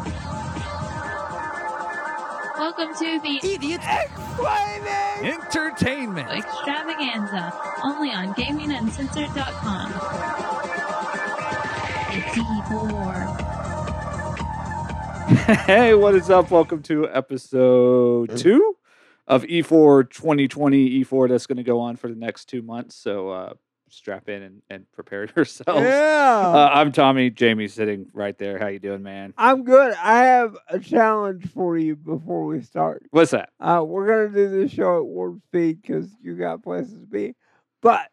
Welcome to the Idiot Explaining Entertainment Extravaganza, only on GamingUncensored.com. It's E4. Hey, what is up? Welcome to episode 2 of E4 2020. E4 that's going to go on for the next 2 months. So strap in and prepare yourselves. Yeah. I'm Tommy. Jamie's sitting right there. How you doing, man? I'm good. I have a challenge for you before we start. What's that? We're going to do this show at Warp Speed because you got places to be. But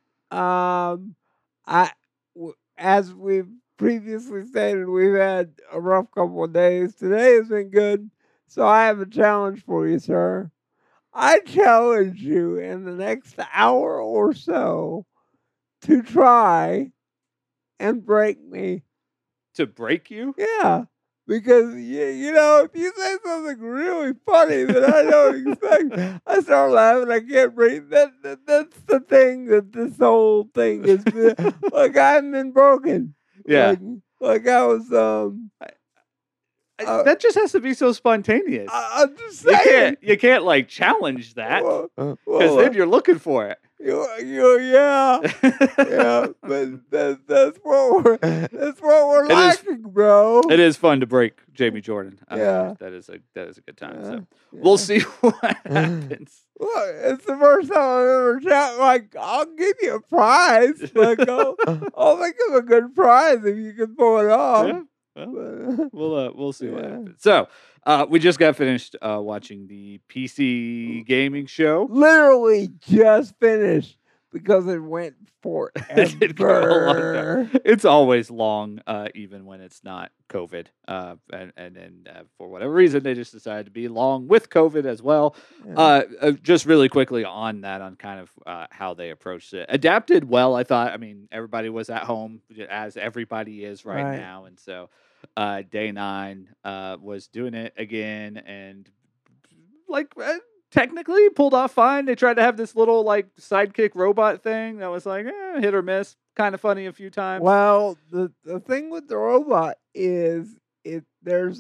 as we've previously stated, we've had a rough couple of days. Today has been good. So I have a challenge for you, sir. I challenge you in the next hour or so to try and break me. To break you? Yeah, because you know, if you say something really funny that I don't expect, I start laughing. I can't breathe. That's the thing that this whole thing is. Like I haven't been broken. Yeah. Like I was. That just has to be so spontaneous. I'm just saying. You can't like challenge that because then you're looking for it. Yeah, but that's what we're lacking, bro. It is fun to break Jamie Jordan. I mean, Yeah. that is a good time. So we'll see what happens. Look, it's the first time I've ever shot. Like, I'll give you a prize. Like, I'll think of a good prize if you can pull it off. Yeah. Well, we'll see what happens. So, we just got finished watching the PC gaming show. Literally just finished because it went forever. It did go a long time. It's always long, even when it's not COVID. And then for whatever reason, they just decided to be long with COVID as well. Yeah. Just really quickly on that, on kind of how they approached it. Adapted well, I thought. I mean, everybody was at home, as everybody is right now. And so day 9 was doing it again. And like... technically pulled off fine. They tried to have this little like sidekick robot thing that was like hit or miss, kind of funny a few times. Well, the thing with the robot is there's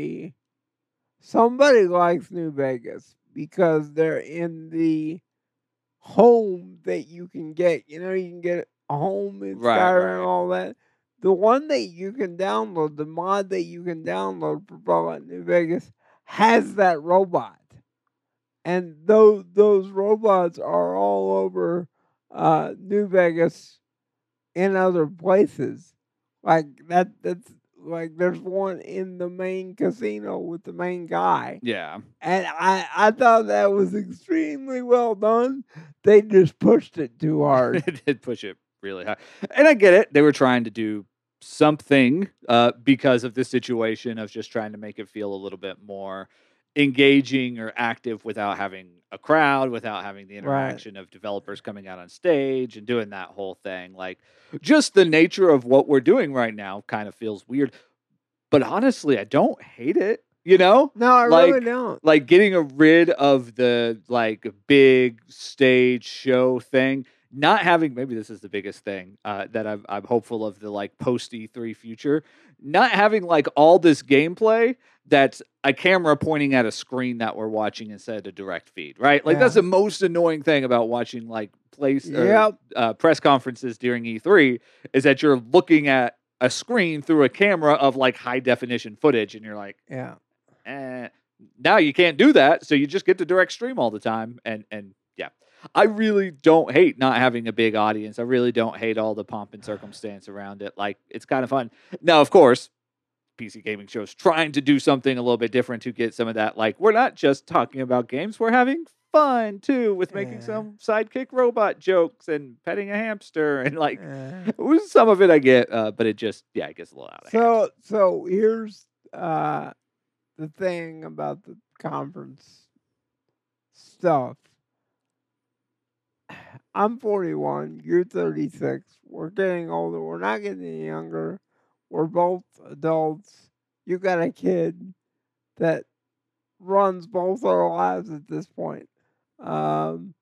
somebody likes New Vegas because they're in the home that you can get. You know, you can get a home in Skyrim and all that. The one that you can download, the mod that you can download for Fallout New Vegas has that robot. And those robots are all over New Vegas and other places. Like that's like there's one in the main casino with the main guy. Yeah. And I thought that was extremely well done. They just pushed it too hard. They did push it really high. And I get it. They were trying to do something because of the situation of just trying to make it feel a little bit more engaging or active without having a crowd, without having the interaction of developers coming out on stage and doing that whole thing. Like, just the nature of what we're doing right now kind of feels weird. But honestly, I don't hate it. You know? No, I really don't. Like getting rid of the like big stage show thing. Not having, maybe this is the biggest thing that I'm hopeful of the like post E3 future. Not having like all this gameplay that's a camera pointing at a screen that we're watching instead of a direct feed, right? Like that's the most annoying thing about watching like press conferences during E3 is that you're looking at a screen through a camera of like high definition footage, and you're like, now you can't do that, so you just get to direct stream all the time, and yeah. I really don't hate not having a big audience. I really don't hate all the pomp and circumstance around it. Like, it's kind of fun. Now, of course, PC gaming shows trying to do something a little bit different to get some of that. Like, we're not just talking about games. We're having fun, too, with making some sidekick robot jokes and petting a hamster. And, like, some of it I get, but it just, it gets a little out of hand. So here's the thing about the conference stuff. I'm 41, you're 36. We're getting older. We're not getting any younger. We're both adults. You got a kid that runs both our lives at this point. And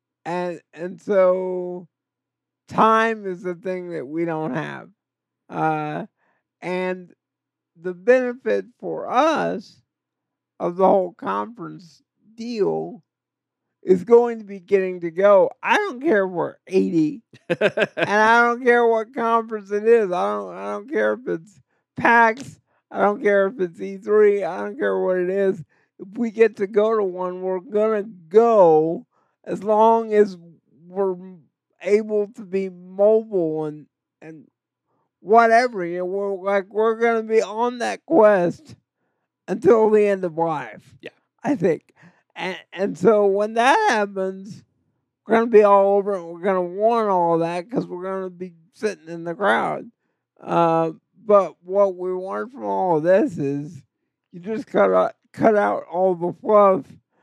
so time is the thing that we don't have. And the benefit for us of the whole conference deal is going to be getting to go. I don't care if we're 80, and I don't care what conference it is. I don't care if it's PAX. I don't care if it's E3. I don't care what it is. If we get to go to one, we're gonna go as long as we're able to be mobile and whatever. You know, we're gonna be on that quest until the end of life. Yeah. I think. And so when that happens, we're going to be all over it. We're going to want all that because we're going to be sitting in the crowd. But what we want from all of this is you just cut out all the fluff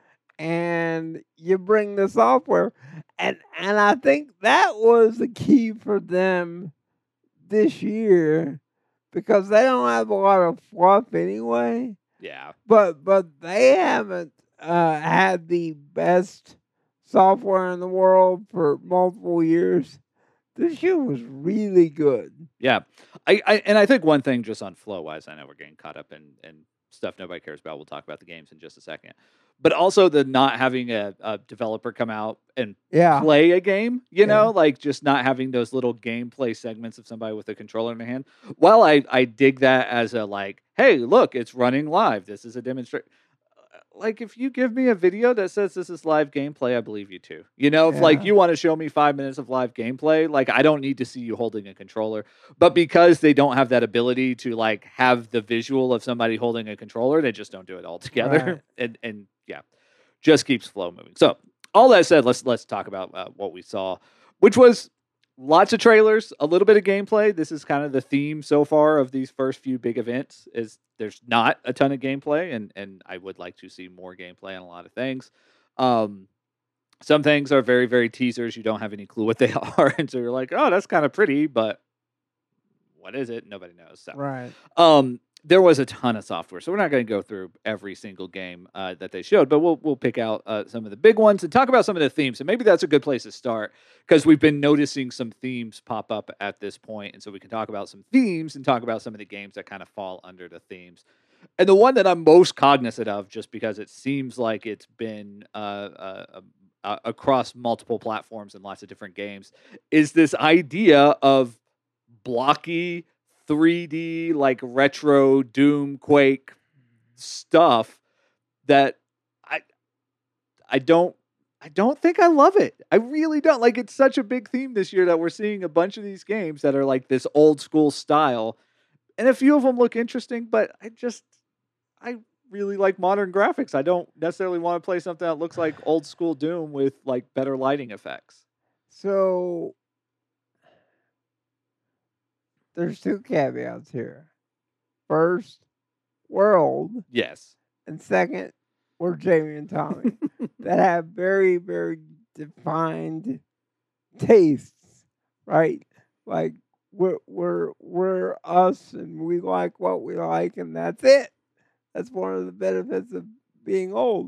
and you bring the software. And I think that was the key for them this year because they don't have a lot of fluff anyway. Yeah. But they haven't had the best software in the world for multiple years. This year was really good. Yeah. I think one thing just on flow wise, I know we're getting caught up in stuff nobody cares about. We'll talk about the games in just a second. But also the not having a developer come out and play a game, you know, like just not having those little gameplay segments of somebody with a controller in their hand. While I dig that as a like, hey, look, it's running live. This is a demonstration. Like if you give me a video that says this is live gameplay, I believe you too. You know, if like you want to show me 5 minutes of live gameplay, like I don't need to see you holding a controller. But because they don't have that ability to like have the visual of somebody holding a controller, they just don't do it all together. Right. And yeah, just keeps flow moving. So all that said, let's talk about what we saw, which was lots of trailers, a little bit of gameplay. This is kind of the theme so far of these first few big events is there's not a ton of gameplay, and I would like to see more gameplay on a lot of things. Some things are very, very teasers. You don't have any clue what they are. And so you're like, oh, that's kind of pretty, but what is it? Nobody knows. So, right. There was a ton of software, so we're not going to go through every single game that they showed, but we'll pick out some of the big ones and talk about some of the themes. And maybe that's a good place to start because we've been noticing some themes pop up at this point, and so we can talk about some themes and talk about some of the games that kind of fall under the themes. And the one that I'm most cognizant of, just because it seems like it's been across multiple platforms and lots of different games, is this idea of blocky 3D like retro Doom Quake stuff that I don't think I love it. I really don't. Like it's such a big theme this year that we're seeing a bunch of these games that are like this old school style. And a few of them look interesting, but I really like modern graphics. I don't necessarily want to play something that looks like old school Doom with like better lighting effects. So there's two caveats here. First, we're old. Yes. And second, we're Jamie and Tommy that have very, very defined tastes, right? Like we're us and we like what we like and that's it. That's one of the benefits of being old.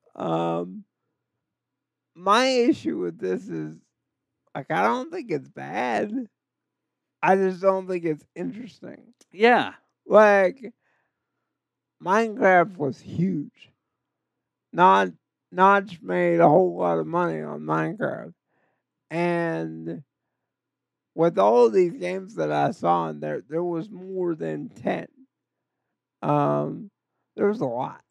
My issue with this is like I don't think it's bad. I just don't think it's interesting. Yeah. Like Minecraft was huge. Notch made a whole lot of money on Minecraft. And with all of these games that I saw in there was more than 10. There was a lot.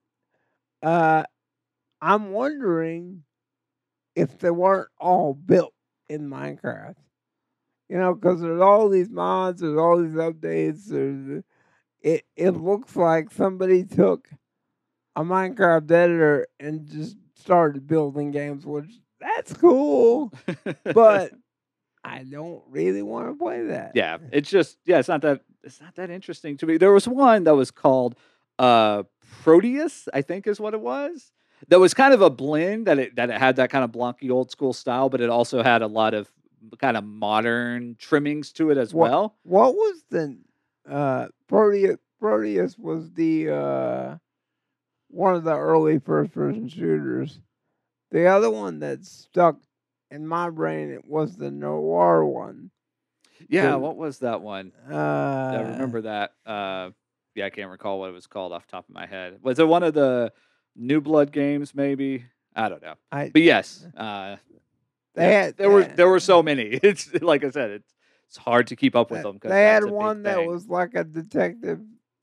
I'm wondering if they weren't all built in Minecraft. You know, because there's all these mods, there's all these updates. It looks like somebody took a Minecraft editor and just started building games, which that's cool. But I don't really want to play that. Yeah, it's not that interesting to me. There was one that was called Proteus, I think is what it was. That was kind of a blend that it had that kind of blocky old school style, but it also had a lot of kind of modern trimmings to it as well. What was the Proteus? Proteus was the one of the early first person shooters. The other one that stuck in my brain it was the Noir one. Yeah, what was that one? I remember that. I can't recall what it was called off the top of my head. Was it one of the New Blood games? Maybe, I don't know. But yes, there were so many. It's like I said, it's hard to keep up with them. They had one that was like a detective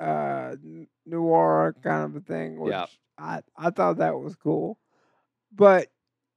noir kind of a thing, which I thought that was cool. But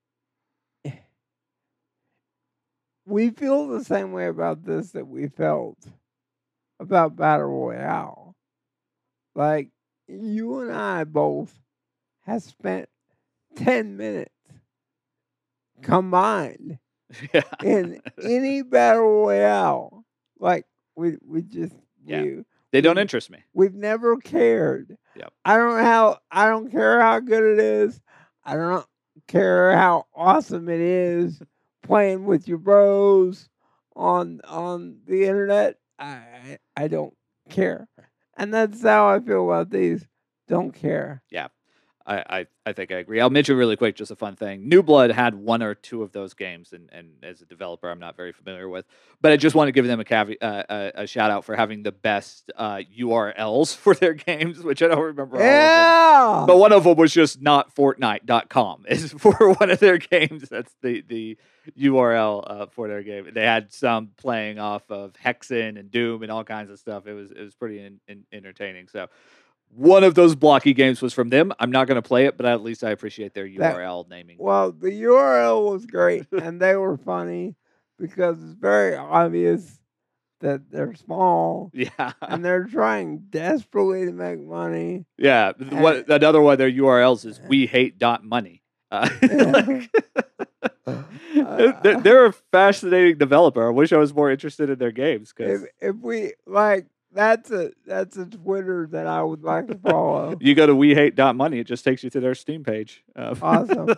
we feel the same way about this that we felt about Battle Royale. Like, you and I both have spent 10 minutes combined in any Battle Royale. Like, we just... They don't interest me. We've never cared. Yep. I don't care how good it is. I don't care how awesome it is playing with your bros on the internet. I don't care. And that's how I feel about these. Don't care. Yeah. I think I agree. I'll mention really quick, just a fun thing. New Blood had one or two of those games, and as a developer, I'm not very familiar with. But I just want to give them a shout out for having the best URLs for their games, which I don't remember all of them. But one of them was just notfortnite.com is for one of their games. That's the URL for their game. They had some playing off of Hexen and Doom and all kinds of stuff. It was pretty entertaining. So. One of those blocky games was from them. I'm not going to play it, but at least I appreciate their URL naming. Well, the URL was great, and they were funny because it's very obvious that they're small. Yeah. And they're trying desperately to make money. Yeah. Another one of their URLs is WeHate.money. They're a fascinating developer. I wish I was more interested in their games. If we, like... That's a Twitter that I would like to follow. You go to WeHate.money, it just takes you to their Steam page. Awesome.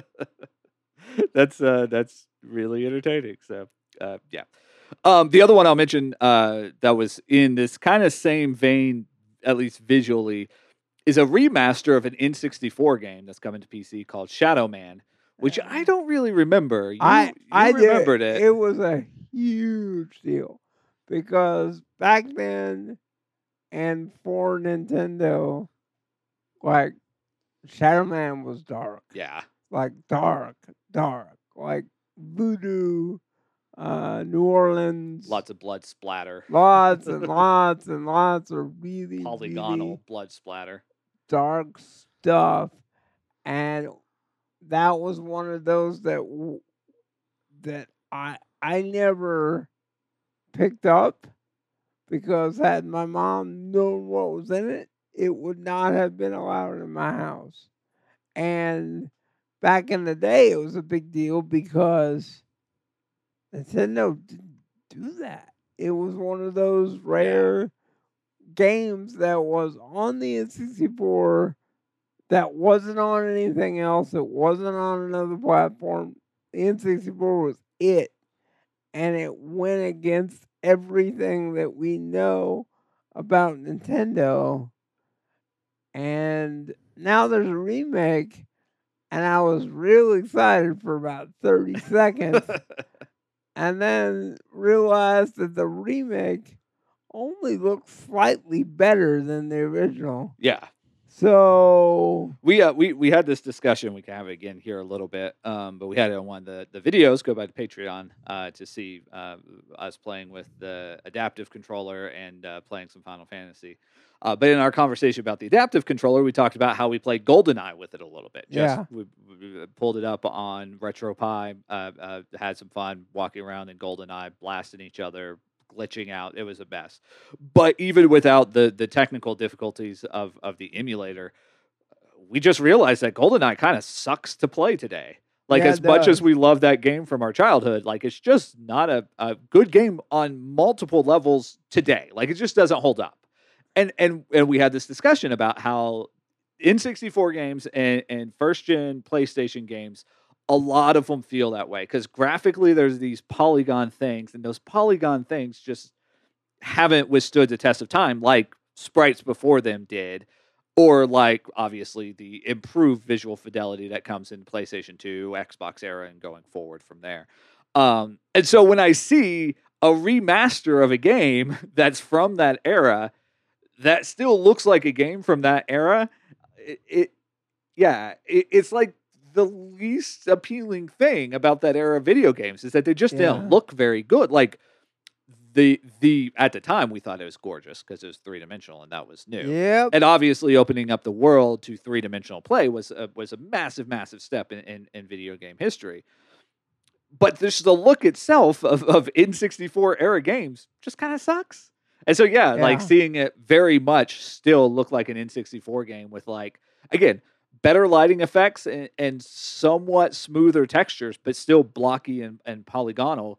That's really entertaining. So yeah. The other one I'll mention that was in this kind of same vein, at least visually, is a remaster of an N64 game that's coming to PC called Shadow Man, which I don't really remember. I remembered it. It was a huge deal. Because back then, and for Nintendo, like, Shadow Man was dark. Yeah. Like, dark. Like, voodoo, New Orleans. Lots of blood splatter. Lots and lots and lots of really, polygonal really blood splatter. Dark stuff. And that was one of those that I never... picked up, because had my mom known what was in it, it would not have been allowed in my house. And back in the day, it was a big deal because Nintendo didn't do that. It was one of those rare games that was on the N64 that wasn't on anything else. It wasn't on another platform. The N64 was it. And it went against everything that we know about Nintendo. And now there's a remake, and I was really excited for about 30 seconds. And then realized that the remake only looks slightly better than the original. Yeah. So we had this discussion. We can have it again here a little bit, but we had it on one of the videos. Go by to Patreon to see us playing with the adaptive controller and playing some Final Fantasy. But in our conversation about the adaptive controller, we talked about how we played GoldenEye with it a little bit. We pulled it up on RetroPie, had some fun walking around in GoldenEye, blasting each other, glitching out. It was a mess. But even without the technical difficulties of the emulator, we just realized that GoldenEye kind of sucks to play today. Like, as much as we love that game from our childhood, like, it's just not a good game on multiple levels today. Like, it just doesn't hold up. And we had this discussion about how N64 games and first-gen PlayStation games, a lot of them feel that way because graphically there's these polygon things, and those polygon things just haven't withstood the test of time like sprites before them did, or like obviously the improved visual fidelity that comes in PlayStation 2, Xbox era, and going forward from there. And so when I see a remaster of a game that's from that era, that still looks like a game from that era. It's like the least appealing thing about that era of video games is that they just didn't look very good. Like the at the time we thought it was gorgeous because it was 3-dimensional and that was new. Yep. And obviously opening up the world to 3-dimensional play was a massive step in video game history. But the look itself of N64 era games just kind of sucks. And so like seeing it very much still look like an N64 game with like, again, better lighting effects and somewhat smoother textures, but still blocky and polygonal.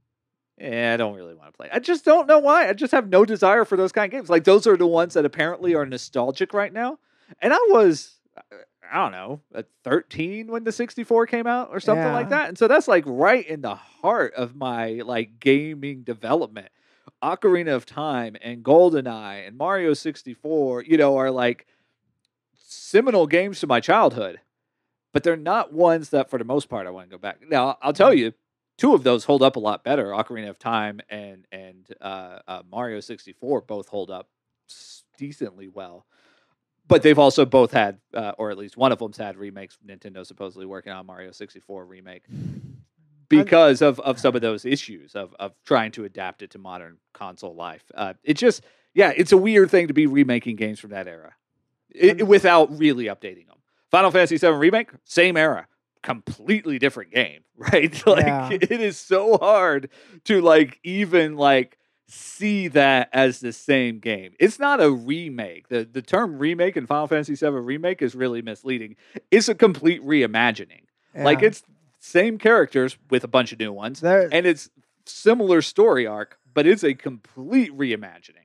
I don't really want to play. I just don't know why. I just have no desire for those kind of games. Like those are the ones that apparently are nostalgic right now. And I was, I don't know, at 13 when the 64 came out or something like that. And so that's like right in the heart of my like gaming development. Ocarina of Time and GoldenEye and Mario 64, are like seminal games to my childhood, but they're not ones that for the most part I want to go back. Now, I'll tell you, two of those hold up a lot better. Ocarina of Time and Mario 64 both hold up decently well. But they've also both had, or at least one of them's had remakes. Nintendo supposedly working on Mario 64 remake because of some of those issues of trying to adapt it to modern console life. It's just, it's a weird thing to be remaking games from that era without really updating them. Final Fantasy VII Remake, same era. Completely different game, right? Like it is so hard to like even like see that as the same game. It's not a remake. The term remake in Final Fantasy VII Remake is really misleading. It's a complete reimagining. Like it's same characters with a bunch of new ones, and it's similar story arc, but it's a complete reimagining.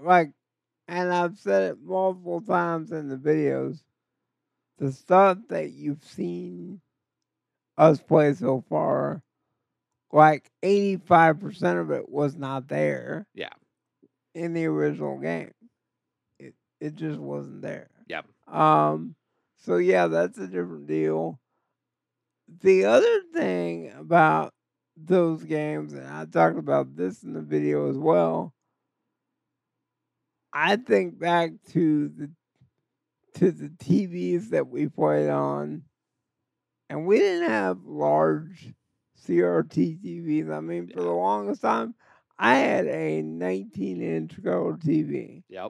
And I've said it multiple times in the videos. The stuff that you've seen us play so far, like 85% of it was not there. Yeah. In the original game. It just wasn't there. Yeah. So that's a different deal. The other thing about those games, and I talked about this in the video as well, I think back to the TVs that we played on, and we didn't have large CRT TVs. I mean, for the longest time, I had a 19-inch color TV. Yep.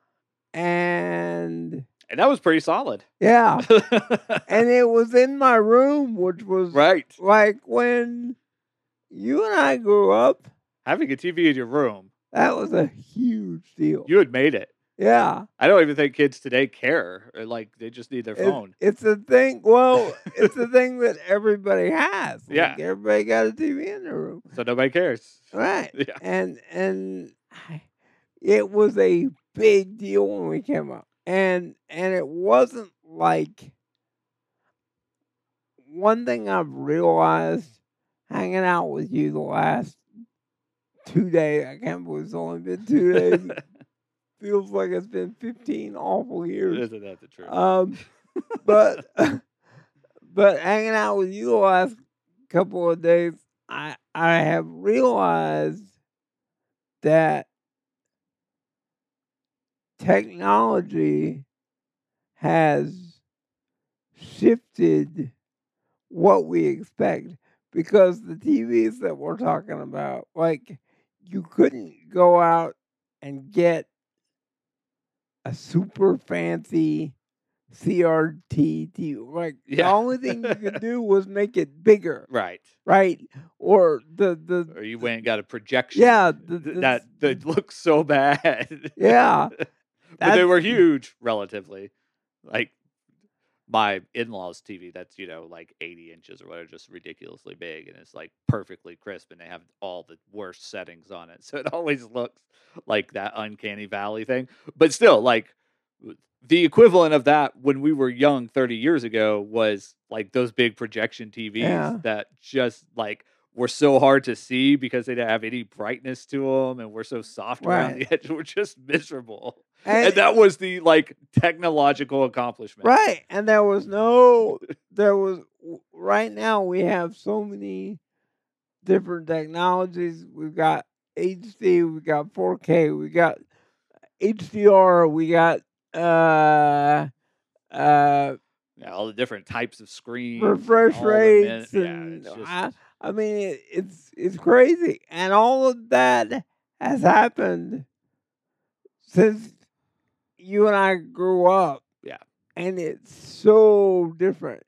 And that was pretty solid. Yeah. And it was in my room, which was right. Like when you and I grew up. Having a TV in your room. That was a huge deal. You had made it. Yeah. I don't even think kids today care. Like, they just need their phone. It's a thing. Well, it's a thing that everybody has. Like, yeah. Everybody got a TV in their room. So nobody cares. Right. Yeah. And it was a big deal when we came up. And it wasn't like one thing I've realized hanging out with you the last 2 days. I can't believe it's only been 2 days. Feels like it's been 15 awful years. Isn't that the truth? But hanging out with you the last couple of days, I have realized that technology has shifted what we expect, because the TVs that we're talking about, like, you couldn't go out and get a super fancy CRT TV. Like, the only thing you could do was make it bigger. Right. Or or you went and got a projection. Yeah. That looks so bad. Yeah. But they were huge, relatively. Like, my in-laws' TV, that's, like 80 inches or whatever, just ridiculously big, and it's like perfectly crisp, and they have all the worst settings on it. So it always looks like that uncanny valley thing. But still, like, the equivalent of that when we were young 30 years ago was like those big projection TVs that just like were so hard to see because they didn't have any brightness to them, and were so soft around the edge. We're just miserable. And that was the like technological accomplishment. Right. And right now we have so many different technologies. We've got HD, we've got 4K, we got HDR, we got all the different types of screens, refresh all the rates, yeah, and it's just I mean, it's crazy, and all of that has happened since you and I grew up. Yeah. And it's so different.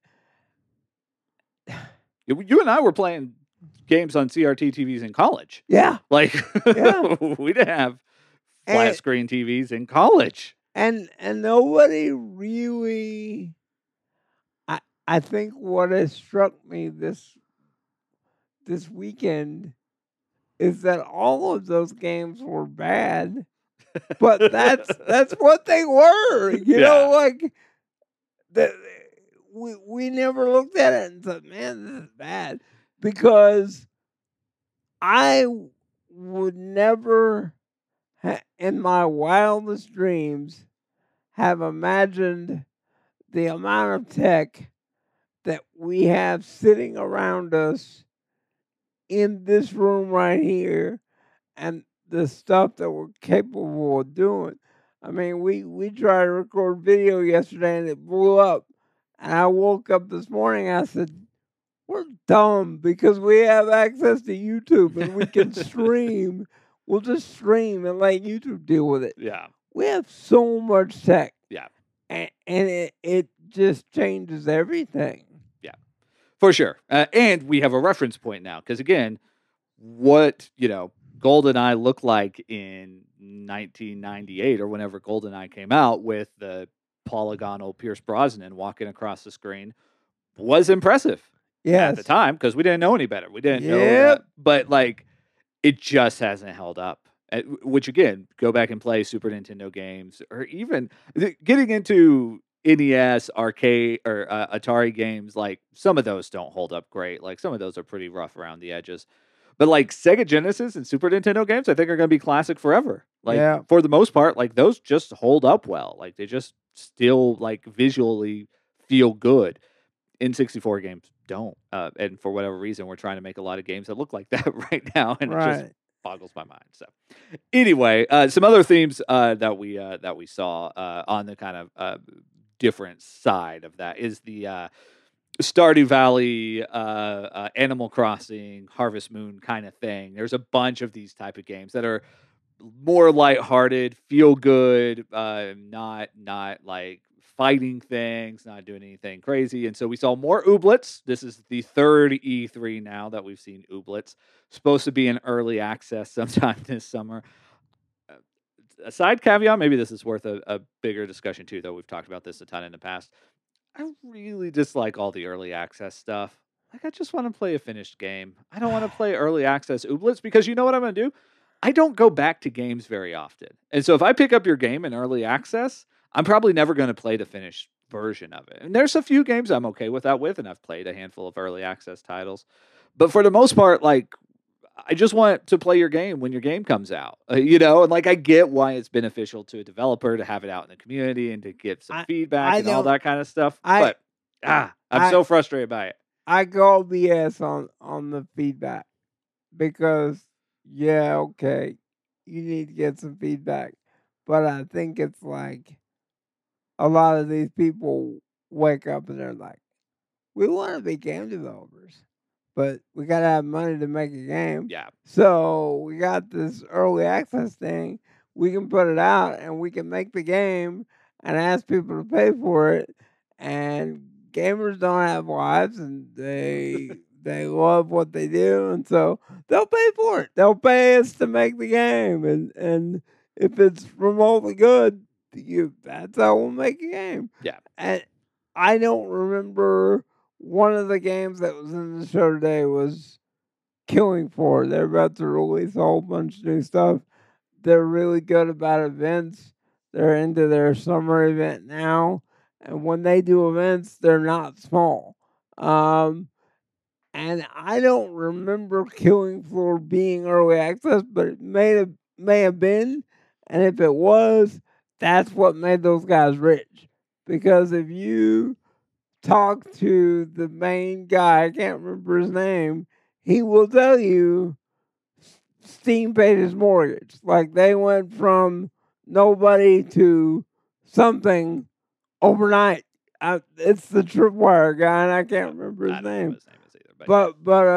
You and I were playing games on CRT TVs in college. Yeah. Like, Yeah. we didn't have flat screen TVs in college. And nobody really, I think what has struck me this weekend is that all of those games were bad, but that's what they were. You know, like that. We never looked at it and said, "Man, this is bad," because I would never, in my wildest dreams, have imagined the amount of tech that we have sitting around us in this room right here, and the stuff that we're capable of doing. I mean, we tried to record video yesterday and it blew up. And I woke up this morning and I said, we're dumb because we have access to YouTube and we can stream. We'll just stream and let YouTube deal with it. Yeah. We have so much tech. Yeah. And it just changes everything. Yeah, for sure. And we have a reference point now because, again, what, GoldenEye looked like in 1998 or whenever GoldenEye came out with the polygonal Pierce Brosnan walking across the screen was impressive at the time because we didn't know any better. We didn't know that. But, it just hasn't held up. Which, again, go back and play Super Nintendo games or even getting into NES, arcade, or Atari games. Some of those don't hold up great. Some of those are pretty rough around the edges. But Sega Genesis and Super Nintendo games, I think are going to be classic forever. For the most part, those just hold up well. They just still visually feel good. N64 games don't. And for whatever reason, we're trying to make a lot of games that look like that right now. And it just boggles my mind. So anyway, some other themes that we saw on the kind of different side of that is the Stardew Valley, Animal Crossing, Harvest Moon kind of thing. There's a bunch of these type of games that are more lighthearted, feel good, not fighting things, not doing anything crazy. And so we saw more Ooblets. This is the third E3 now that we've seen Ooblets. Supposed to be in early access sometime this summer. A side caveat, maybe this is worth a bigger discussion too, though we've talked about this a ton in the past. I really dislike all the early access stuff. I just want to play a finished game. I don't want to play early access Ooblets because you know what I'm going to do? I don't go back to games very often. And so if I pick up your game in early access, I'm probably never going to play the finished version of it. And there's a few games I'm okay with that with, and I've played a handful of early access titles. But for the most part, I just want to play your game when your game comes out, and I get why it's beneficial to a developer to have it out in the community and to get some feedback and all that kind of stuff. I'm so frustrated by it. I call BS on the feedback because, okay, you need to get some feedback. But I think it's a lot of these people wake up and they're like, we want to be game developers, but we got to have money to make a game. Yeah. So we got this early access thing. We can put it out and we can make the game and ask people to pay for it. And gamers don't have lives and they love what they do. And so they'll pay for it. They'll pay us to make the game. And if it's remotely good, that's how we'll make a game. Yeah. And I don't remember one of the games that was in the show today was Killing Floor. They're about to release a whole bunch of new stuff. They're really good about events. They're into their summer event now. And when they do events, they're not small. And I don't remember Killing Floor being early access, but it may have been. And if it was, that's what made those guys rich. Because if you talk to the main guy, I can't remember his name, he will tell you Steam paid his mortgage. They went from nobody to something overnight. It's the Tripwire guy, and I can't remember I his don't know what name. his name is either.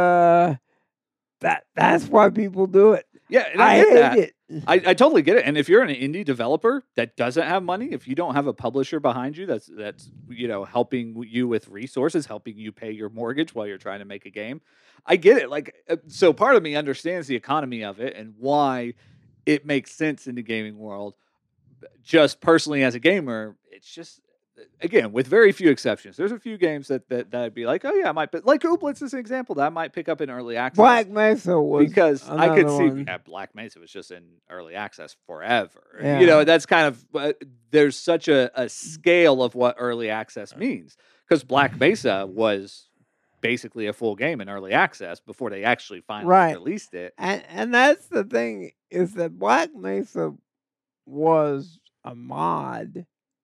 But that's why people do it. Yeah, and I I get hate that. it. I totally get it. And if you're an indie developer that doesn't have money, if you don't have a publisher behind you that's helping you with resources, helping you pay your mortgage while you're trying to make a game, I get it. Like, so part of me understands the economy of it and why it makes sense in the gaming world. Just personally as a gamer, it's just, again, with very few exceptions. There's a few games that I'd be like, oh yeah, I might. But like Ooblets is an example that I might pick up in early access. Black Mesa was because I could see one. Black Mesa was just in early access forever. Yeah. That's kind of there's such a scale of what early access means, because Black Mesa was basically a full game in early access before they actually finally released it. And that's the thing, is that Black Mesa was a mod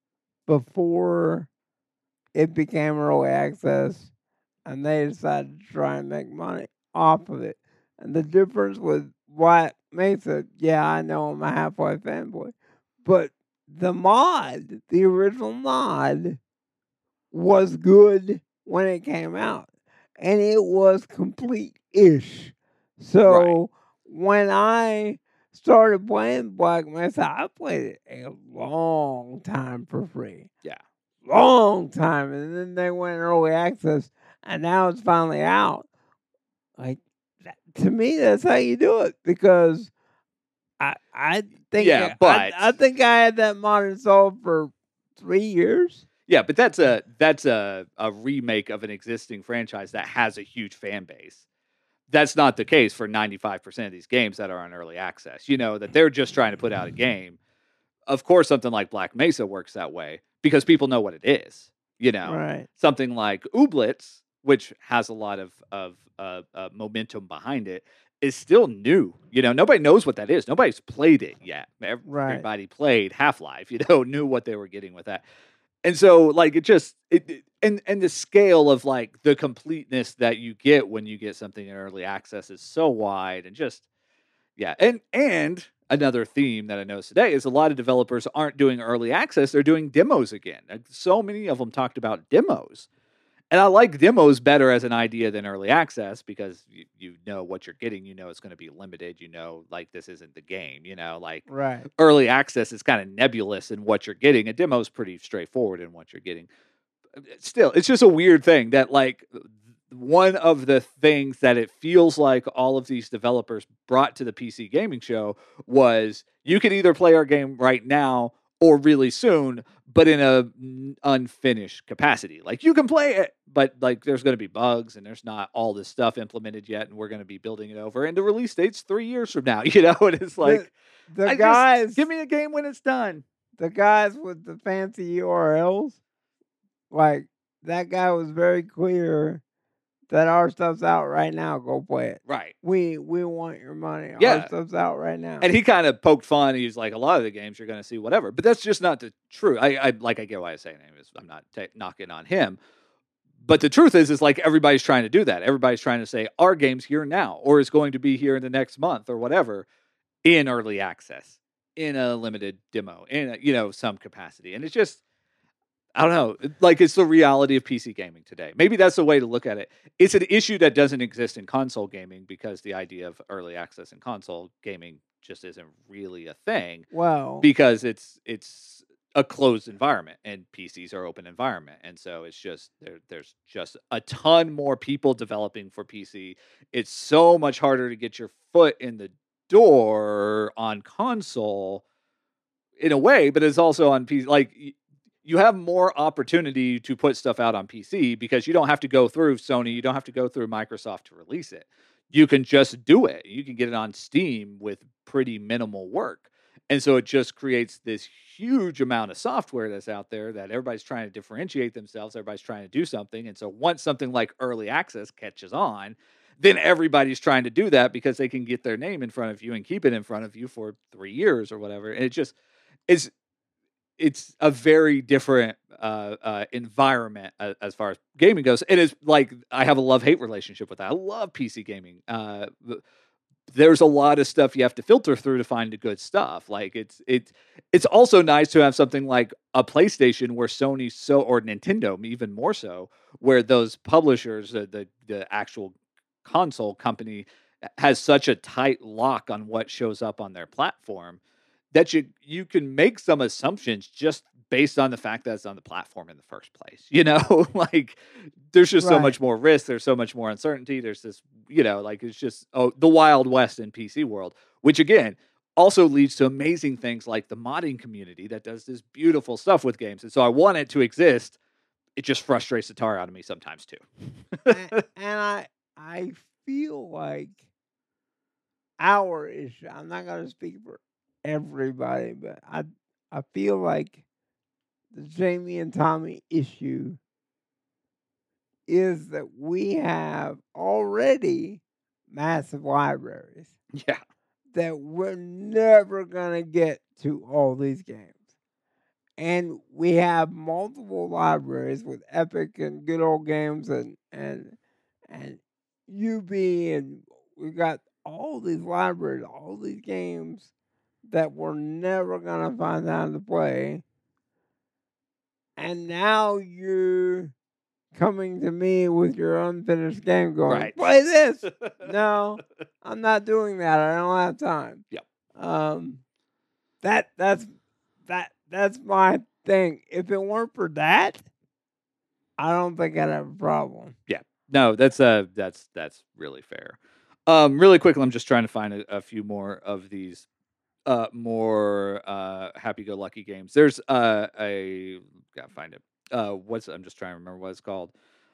before it became early access, and they decided to try and make money off of it. And the difference with Black Mesa, yeah, I know I'm a Half-Life fanboy, but the mod, the original mod, was good when it came out, and it was complete-ish. So when I started playing Black Mesa, I played it a long time for free. Yeah. Long time. And then they went early access, and now it's finally out. Like, to me, that's how you do it, because I think I think I had that mod installed for 3 years. Yeah, but that's a remake of an existing franchise that has a huge fan base. That's not the case for 95% of these games that are on early access. That they're just trying to put out a game. Of course, something like Black Mesa works that way because people know what it is. Right. Something like Ooblets, which has a lot of momentum behind it, is still new. Nobody knows what that is. Nobody's played it yet. Everybody played Half-Life. Knew what they were getting with that. And so, like, and the scale of, like, the completeness that you get when you get something in early access is so wide, and just, yeah. And another theme that I noticed today is a lot of developers aren't doing early access; they're doing demos again. So many of them talked about demos, and I like demos better as an idea than early access, because you know what you're getting. It's going to be limited. Like, this isn't the game. Like, early access is kind of nebulous in what you're getting. A demo is pretty straightforward in what you're getting. Still, it's just a weird thing that, like, one of the things that it feels like all of these developers brought to the PC gaming show was, you can either play our game right now or really soon, but in a unfinished capacity. Like, you can play it, but, like, there's going to be bugs, and there's not all this stuff implemented yet, and we're going to be building it over. And the release date's 3 years from now, and it's like, the guys, just give me a game when it's done. The guys with the fancy URLs, like, that guy was very clear that our stuff's out right now. Go play it. Right. We want your money. Yeah. Our stuff's out right now. And he kind of poked fun. He's like, a lot of the games you're going to see whatever, but that's just not the truth. I get why I say I'm not knocking on him, but the truth is like, everybody's trying to do that. Everybody's trying to say our game's here now, or is going to be here in the next month or whatever, in early access, in a limited demo, in some capacity. And it's just, I don't know. Like, it's the reality of PC gaming today. Maybe that's the way to look at it. It's an issue that doesn't exist in console gaming, because the idea of early access in console gaming just isn't really a thing. Wow. Because it's a closed environment, and PCs are open environment. And so it's just, there's just a ton more people developing for PC. It's so much harder to get your foot in the door on console in a way, but it's also on PC. Like, you have more opportunity to put stuff out on PC because you don't have to go through Sony. You don't have to go through Microsoft to release it. You can just do it. You can get it on Steam with pretty minimal work. And so it just creates this huge amount of software that's out there that everybody's trying to differentiate themselves. Everybody's trying to do something. And so once something like early access catches on, then everybody's trying to do that because they can get their name in front of you and keep it in front of you for 3 years or whatever. And it just is... It's a very different environment as far as gaming goes. It is like, I have a love-hate relationship with that. I love PC gaming there's a lot of stuff you have to filter through to find the good stuff. Like it's also nice to have something like a PlayStation where Sony or Nintendo even more so, where those publishers, the actual console company has such a tight lock on what shows up on their platform that you can make some assumptions just based on the fact that it's on the platform in the first place. Like there's just so much more risk. There's so much more uncertainty. There's this, like it's just the Wild West in PC world, which again also leads to amazing things like the modding community that does this beautiful stuff with games. And so I want it to exist. It just frustrates the tar out of me sometimes too. and I feel like our issue, I'm not going to speak for everybody, but I feel like the Jamie and Tommy issue is that we have already massive libraries. Yeah. That we're never going to get to all these games. And we have multiple libraries with Epic and Good Old Games and UB, and we got all these libraries, all these games that we're never going to find time to play. And now you're coming to me with your unfinished game going, play this. No, I'm not doing that. I don't have time. Yep. That's my thing. If it weren't for that, I don't think I'd have a problem. Yeah. No, that's really fair. Really quickly, I'm just trying to find a few more of these more happy-go-lucky games. There's gotta find it. I'm just trying to remember what it's called.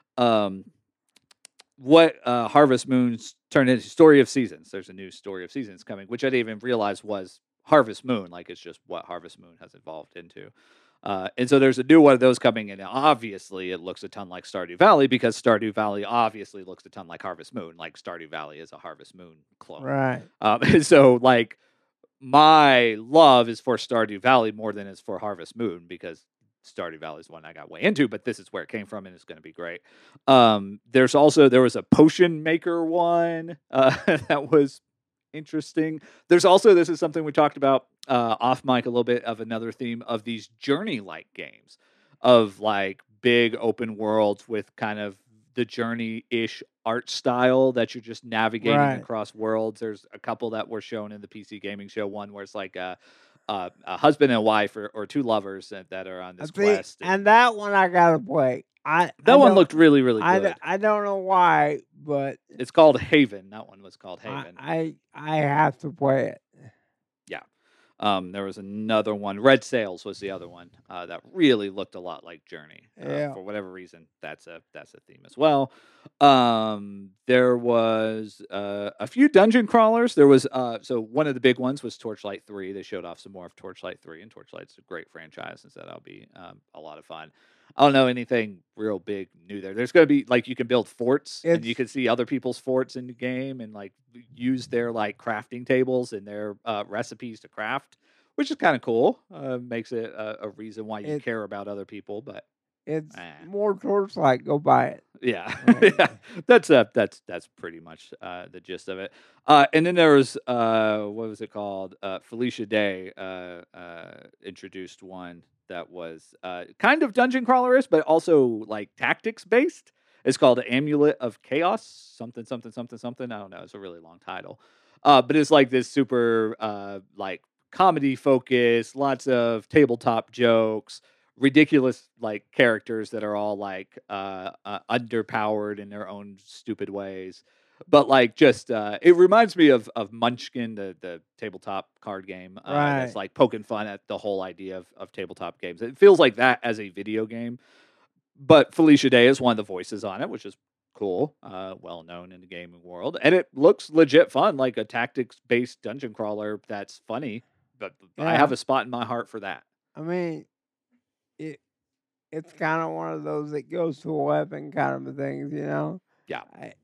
What Harvest Moon's turned into Story of Seasons. There's a new Story of Seasons coming, which I didn't even realize was Harvest Moon. Like it's just what Harvest Moon has evolved into. And so there's a new one of those coming in. Obviously, it looks a ton like Stardew Valley because Stardew Valley obviously looks a ton like Harvest Moon. Like Stardew Valley is a Harvest Moon clone. Right. And so like my love is for Stardew Valley more than it's for Harvest Moon because Stardew Valley is one I got way into, but this is where it came from and it's going to be great. There was a potion maker one that was interesting. There's also, this is something we talked about off mic a little bit, of another theme of these Journey-like games of like big open worlds with kind of the Journey-ish art style that you're just navigating across worlds. There's a couple that were shown in the PC Gaming Show. One where it's like a husband and a wife or two lovers that are on this quest. And that one I gotta play. That one looked really, really good. I don't know why, but it's called Haven. That one was called Haven. I have to play it. Yeah. There was another one. Red Sails was the other one that really looked a lot like Journey. For whatever reason, that's a theme as well. There was a few dungeon crawlers. There was so one of the big ones was Torchlight 3. They showed off some more of Torchlight 3, and Torchlight's a great franchise, and so that'll be a lot of fun. I don't know anything real big new there. There's going to be like you can build forts and you can see other people's forts in the game and like use their like crafting tables and their recipes to craft, which is kind of cool. Makes it a reason why you care about other people, but it's more Torchlight. Go buy it. Yeah, yeah. That's pretty much the gist of it. And then there was what was it called? Felicia Day introduced one that was kind of dungeon crawlerish, but also like tactics based. It's called Amulet of Chaos, something. I don't know. It's a really long title, but it's like this super like comedy focus, lots of tabletop jokes, ridiculous like characters that are all like underpowered in their own stupid ways. But like just it reminds me of Munchkin, the tabletop card game. That's like poking fun at the whole idea of tabletop games. It feels like that as a video game. But Felicia Day is one of the voices on it, which is cool, well known in the gaming world, and it looks legit fun, like a tactics based dungeon crawler that's funny. But I have a spot in my heart for that. I mean, it's kind of one of those that goes to 11 kind of things, you know. Yeah.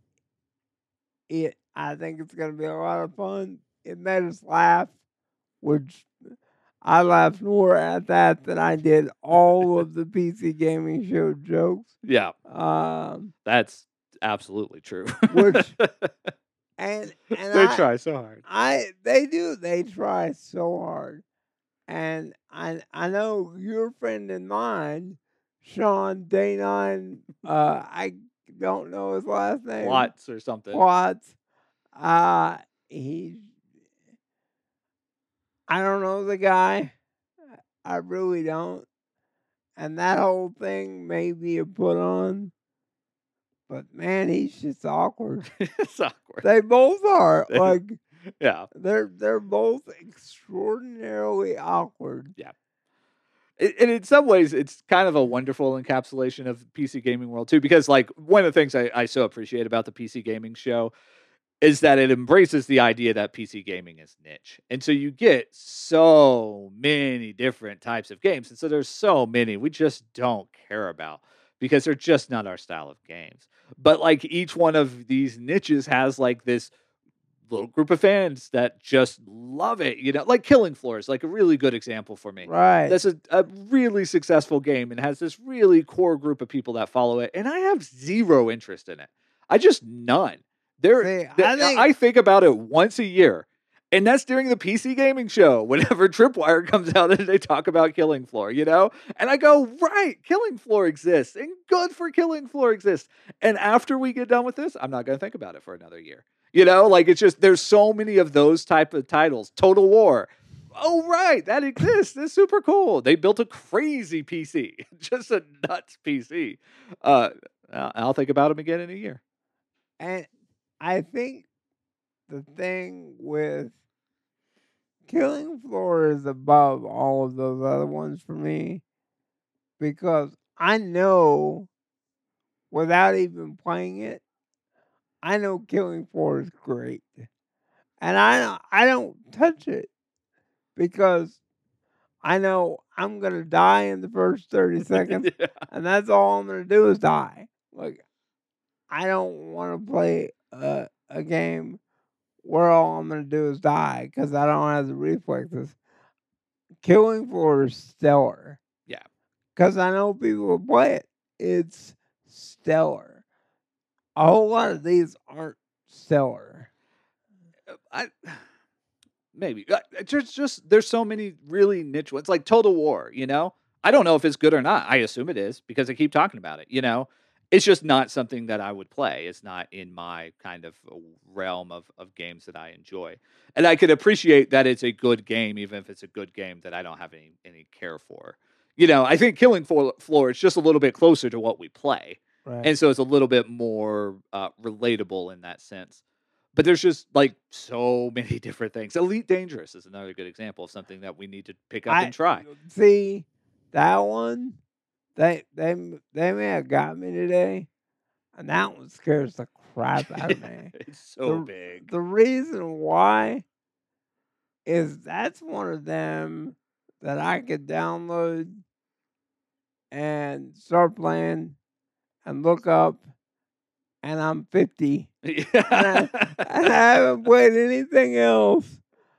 I think it's going to be a lot of fun. It made us laugh, which I laughed more at that than I did all of the PC Gaming Show jokes. Yeah. That's absolutely true. And They try so hard. they do. They try so hard. And I know your friend and mine, Sean Day9, I don't know his last name. Watts or something. Watts. He's, I don't know the guy. I really don't. And that whole thing may be a put on. But man, he's just awkward. It's awkward. They both are. Like, yeah. They're both extraordinarily awkward. Yeah. And in some ways, it's kind of a wonderful encapsulation of the PC gaming world, too, because, like, one of the things I so appreciate about the PC gaming show is that it embraces the idea that PC gaming is niche. And so you get so many different types of games. And so there's so many we just don't care about because they're just not our style of games. But, like, each one of these niches has, like, this little group of fans that just love it, you know, like Killing Floor is like a really good example for me. Right. That's a really successful game and has this really core group of people that follow it. And I have zero interest in it. I just none. I think about it once a year. And that's during the PC gaming show, whenever Tripwire comes out and they talk about Killing Floor, you know? And I go, right, Killing Floor exists, and good for Killing Floor exists. And after we get done with this, I'm not going to think about it for another year. You know, like it's just, there's so many of those type of titles. Total War. Oh, right, that exists. It's super cool. They built a crazy PC, just a nuts PC. I'll think about them again in a year. And I think the thing with Killing Floor is above all of those other ones for me because I know without even playing it, I know Killing Floor is great. And I don't touch it because I know I'm going to die in the first 30 seconds Yeah. and that's all I'm going to do is die. Like, I don't want to play a game where all I'm going to do is die because I don't have the reflexes. Killing Floor is stellar. Yeah. Because I know people will play it. It's stellar. A whole lot of these aren't stellar. Maybe. There's so many really niche ones, like Total War, you know? I don't know if it's good or not. I assume it is because I keep talking about it, you know? It's just not something that I would play. It's not in my kind of realm of games that I enjoy. And I could appreciate that it's a good game, even if it's a good game that I don't have any care for. You know, I think Killing Floor is just a little bit closer to what we play. Right. And so it's a little bit more relatable in that sense. But there's just like so many different things. Elite Dangerous is another good example of something that we need to pick up and try. See, that one, they may have got me today, and that one scares the crap out of me. It's so big. The reason why is that's one of them that I could download and start playing and look up, and I'm 50. and I haven't played anything else.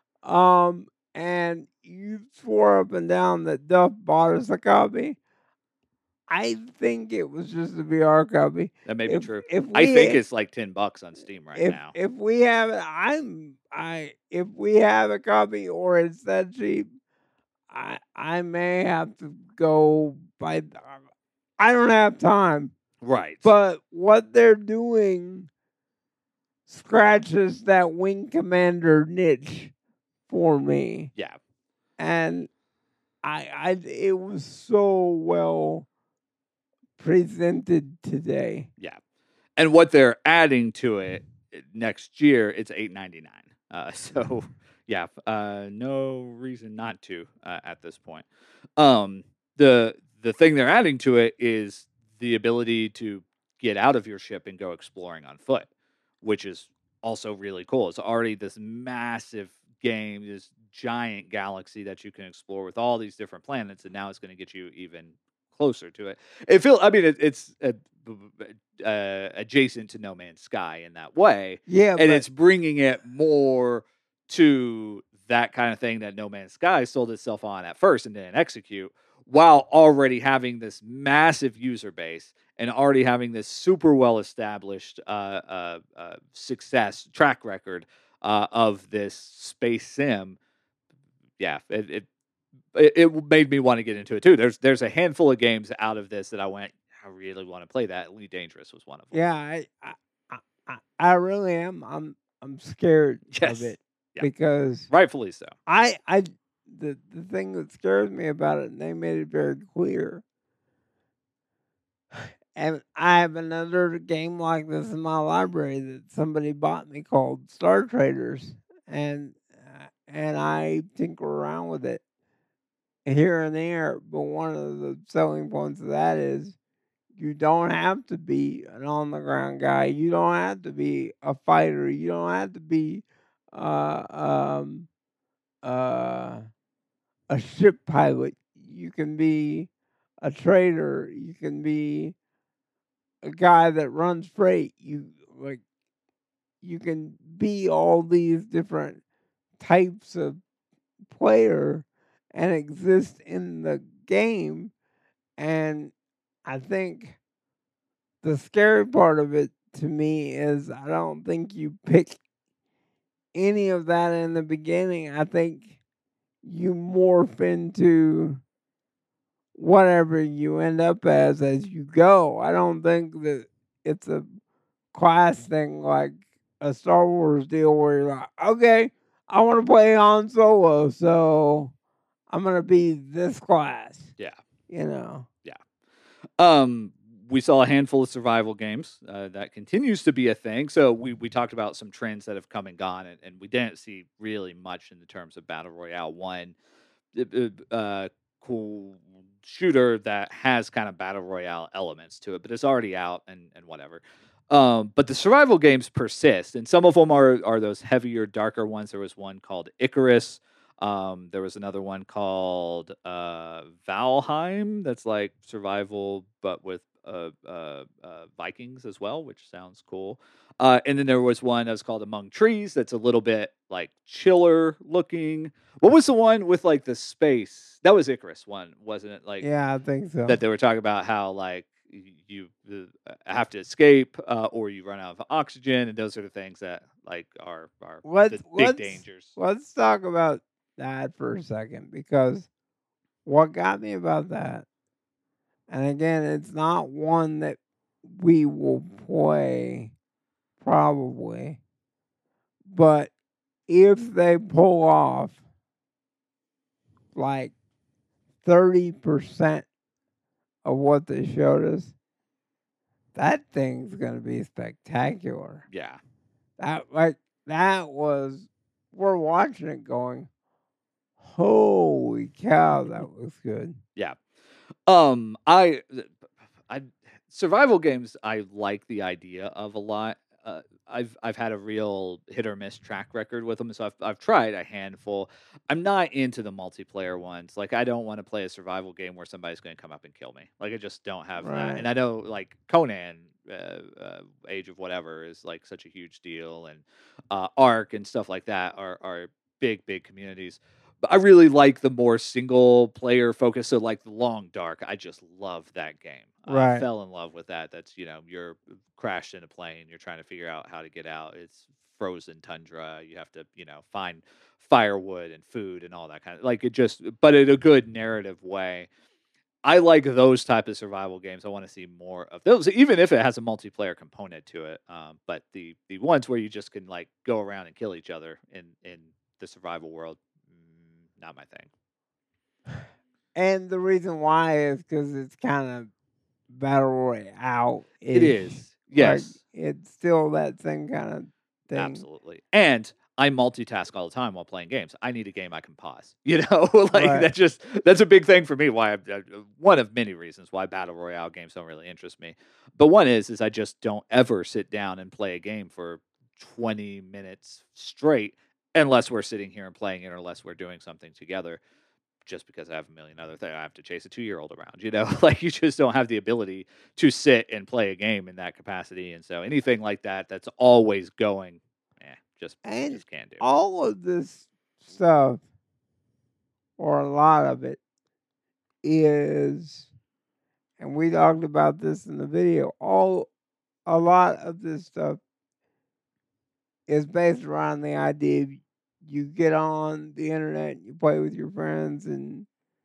And you swore up and down that Duff bought us a copy. I think it was just a VR copy. That may be true. I think it's like $10 on Steam now. If we have it, if we have a copy or it's that cheap, I may have to go buy. I don't have time. Right. But what they're doing scratches that Wing Commander niche for me. Yeah. And it was so well presented today. Yeah. And what they're adding to it next year, it's $8.99. So yeah, no reason not to at this point. The thing they're adding to it is the ability to get out of your ship and go exploring on foot, which is also really cool. It's already this massive game, this giant galaxy that you can explore with all these different planets, and now it's going to get you even closer to it. It's adjacent to No Man's Sky in that way. Yeah, and it's bringing it more to that kind of thing that No Man's Sky sold itself on at first and didn't execute, while already having this massive user base and already having this super well established success track record of this space sim. Yeah, it made me want to get into it too. There's a handful of games out of this that I went, I really want to play that. Elite Dangerous was one of them. Yeah, I really am. I'm scared Yes. of it Yeah. because Rightfully so. the thing that scares me about it, and they made it very clear. And I have another game like this in my library that somebody bought me called Star Traders, and I tinker around with it here and there. But one of the selling points of that is you don't have to be an on the ground guy. You don't have to be a fighter. You don't have to be uh, um, uh, a ship pilot. You can be a trader. You can be a guy that runs freight. You can be all these different types of player and exist in the game. And I think the scary part of it to me is I don't think you pick any of that in the beginning. I think you morph into whatever you end up as you go. I don't think that it's a class thing like a Star Wars deal where you're like, okay, I want to play Han Solo, so I'm gonna be this class. Yeah. You know. Yeah. We saw a handful of survival games. That continues to be a thing. So we talked about some trends that have come and gone, and we didn't see really much in the terms of Battle Royale. One cool shooter that has kind of Battle Royale elements to it, but it's already out and whatever. But the survival games persist, and some of them are those heavier, darker ones. There was one called Icarus. There was another one called Valheim. That's like survival, but with Vikings as well, which sounds cool. And then there was one that was called Among Trees. That's a little bit like chiller looking. What was the one with like the space? That was Icarus one, wasn't it? Like Yeah, I think so. that they were talking about how like you have to escape or you run out of oxygen, and those are the things that like are the big dangers. Let's talk about that for a second, because what got me about that, and again, it's not one that we will play probably, but if they pull off like 30% of what they showed us, that thing's gonna be spectacular. Yeah. That was, we're watching it going, holy cow, that looks good. Yeah. I survival games I like the idea of a lot. I've had a real hit or miss track record with them, so I've tried a handful. I'm not into the multiplayer ones. Like I don't want to play a survival game where somebody's going to come up and kill me. Like I just don't have that. Right. And I know like Conan, Age of Whatever is like such a huge deal, and Ark and stuff like that are big communities. But I really like the more single player focus. So like the Long Dark, I just love that game. I Right. fell in love with that. That's you're crashed in a plane. You're trying to figure out how to get out. It's frozen tundra. You have to find firewood and food and all that kind of like it just, but in a good narrative way. I like those type of survival games. I want to see more of those, even if it has a multiplayer component to it. But the ones where you just can like go around and kill each other in the survival world, not my thing. And the reason why is because it's kind of battle royale. It is. Yes. It's still that same kind of thing. Absolutely. And I multitask all the time while playing games. I need a game I can pause. Like Right. that's a big thing for me. Why one of many reasons why battle royale games don't really interest me. But one is I just don't ever sit down and play a game for 20 minutes straight unless we're sitting here and playing it, or unless we're doing something together. Just because I have a million other things, I have to chase a 2-year-old around. Like you just don't have the ability to sit and play a game in that capacity. And so anything like that that's always going, just can't do. All of this stuff, or a lot of it, is, and we talked about this in the video, a lot of this stuff is based around the idea of you get on the internet, you play with your friends, and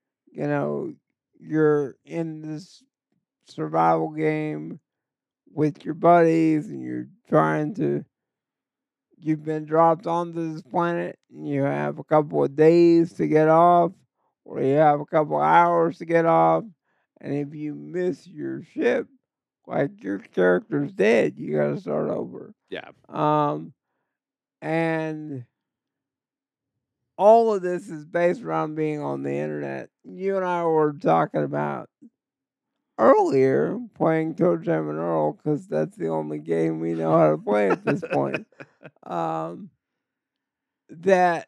you're in this survival game with your buddies, and you've been dropped onto this planet, and you have a couple of days to get off, or you have a couple of hours to get off, and if you miss your ship, like your character's dead, you got to start over. Yeah. And all of this is based around being on the internet. You and I were talking about earlier playing ToeJam and Earl because that's the only game we know how to play at this point. That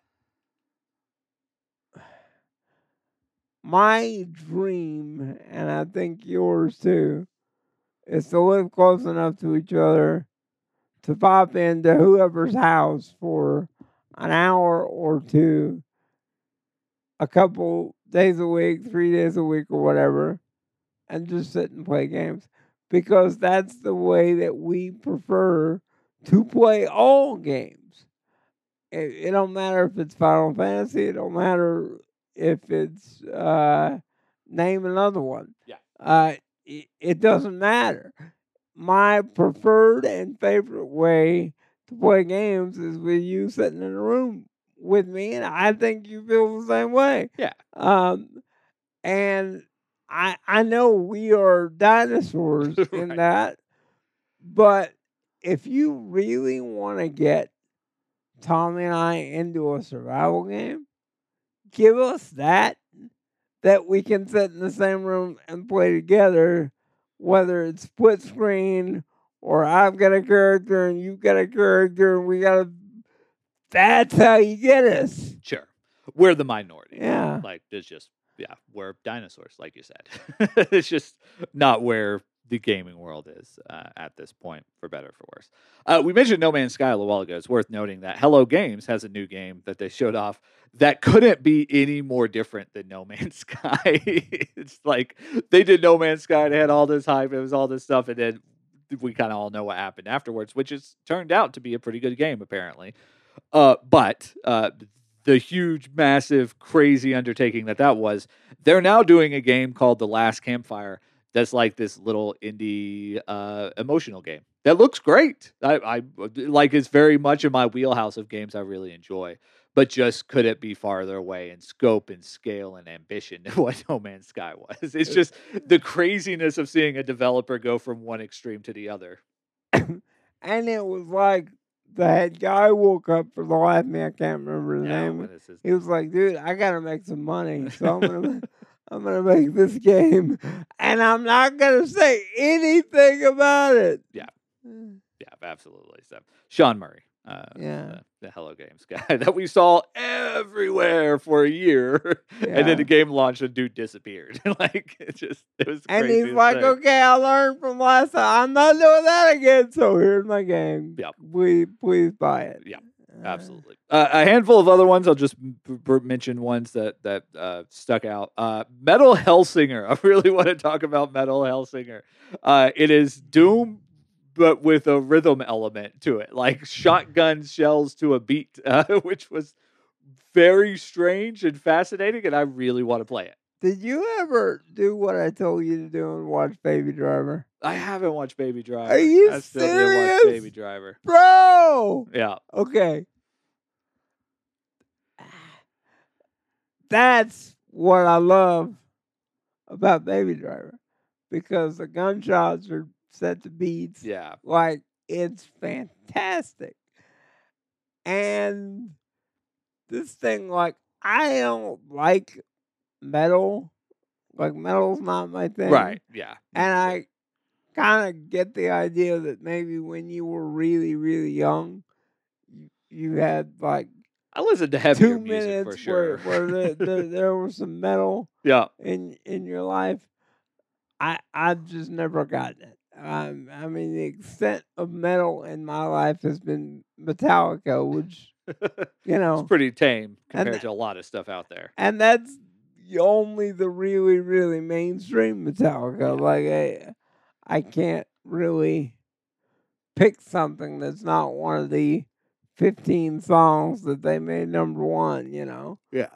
my dream, and I think yours too, is to live close enough to each other to pop into whoever's house for an hour or two, a couple days a week, 3 days a week, or whatever, and just sit and play games. Because that's the way that we prefer to play all games. It don't matter if it's Final Fantasy. It don't matter if it's name another one. Yeah. It doesn't matter. My preferred and favorite way to play games is with you sitting in a room with me, and I think you feel the same way. Yeah. And I know we are dinosaurs in Right. that, but if you really want to get Tommy and I into a survival game, give us that we can sit in the same room and play together, whether it's split screen or I've got a character and you've got a character and we got to. That's how you get us. Sure. We're the minority. Yeah. Like, it's just, we're dinosaurs, like you said. It's just not where the gaming world is at this point, for better or for worse. We mentioned No Man's Sky a little while ago. It's worth noting that Hello Games has a new game that they showed off that couldn't be any more different than No Man's Sky. It's like they did No Man's Sky, they had all this hype, it was all this stuff, and then we kind of all know what happened afterwards, which has turned out to be a pretty good game, apparently. But the huge, massive, crazy undertaking that was, they're now doing a game called The Last Campfire that's like this little indie emotional game that looks great. I like, it's very much in my wheelhouse of games I really enjoy, but just couldn't be farther away in scope and scale and ambition than what No Man's Sky was. It's just the craziness of seeing a developer go from one extreme to the other. And it was like the head guy woke up for the life of me. I can't remember his name. He was like, "Dude, I gotta make some money, so I'm gonna make this game, and I'm not gonna say anything about it." Yeah, absolutely. So, Sean Murray, the Hello Games guy that we saw everywhere for a year, and then the game launched and dude disappeared. Like, it was. And he's like, "Okay, I learned from last time. I'm not doing that again. So here's my game. Yep. Please buy it." Yeah. Absolutely. A handful of other ones. I'll just mention ones that stuck out. Metal Hellsinger. I really want to talk about Metal Hellsinger. It is Doom, but with a rhythm element to it, like shotgun shells to a beat, which was very strange and fascinating, and I really want to play it. Did you ever do what I told you to do and watch Baby Driver? I haven't watched Baby Driver. Are you I still serious? didn't watch Baby Driver. Bro! Yeah. Okay. That's what I love about Baby Driver. Because the gunshots are set to beats. Yeah. Like, it's fantastic. And this thing, like, I don't like metal. Like, metal's not my thing. Right. Yeah. And I kind of get the idea that maybe when you were really, really young, you had like I listened to heavier 2 music minutes for sure. where there was some metal in your life. I've just never gotten it. I mean, the extent of metal in my life has been Metallica, which, it's pretty tame compared to a lot of stuff out there. And that's, only the really, really mainstream Metallica. Like I can't really pick something that's not one of the 15 songs that they made number one. Yeah.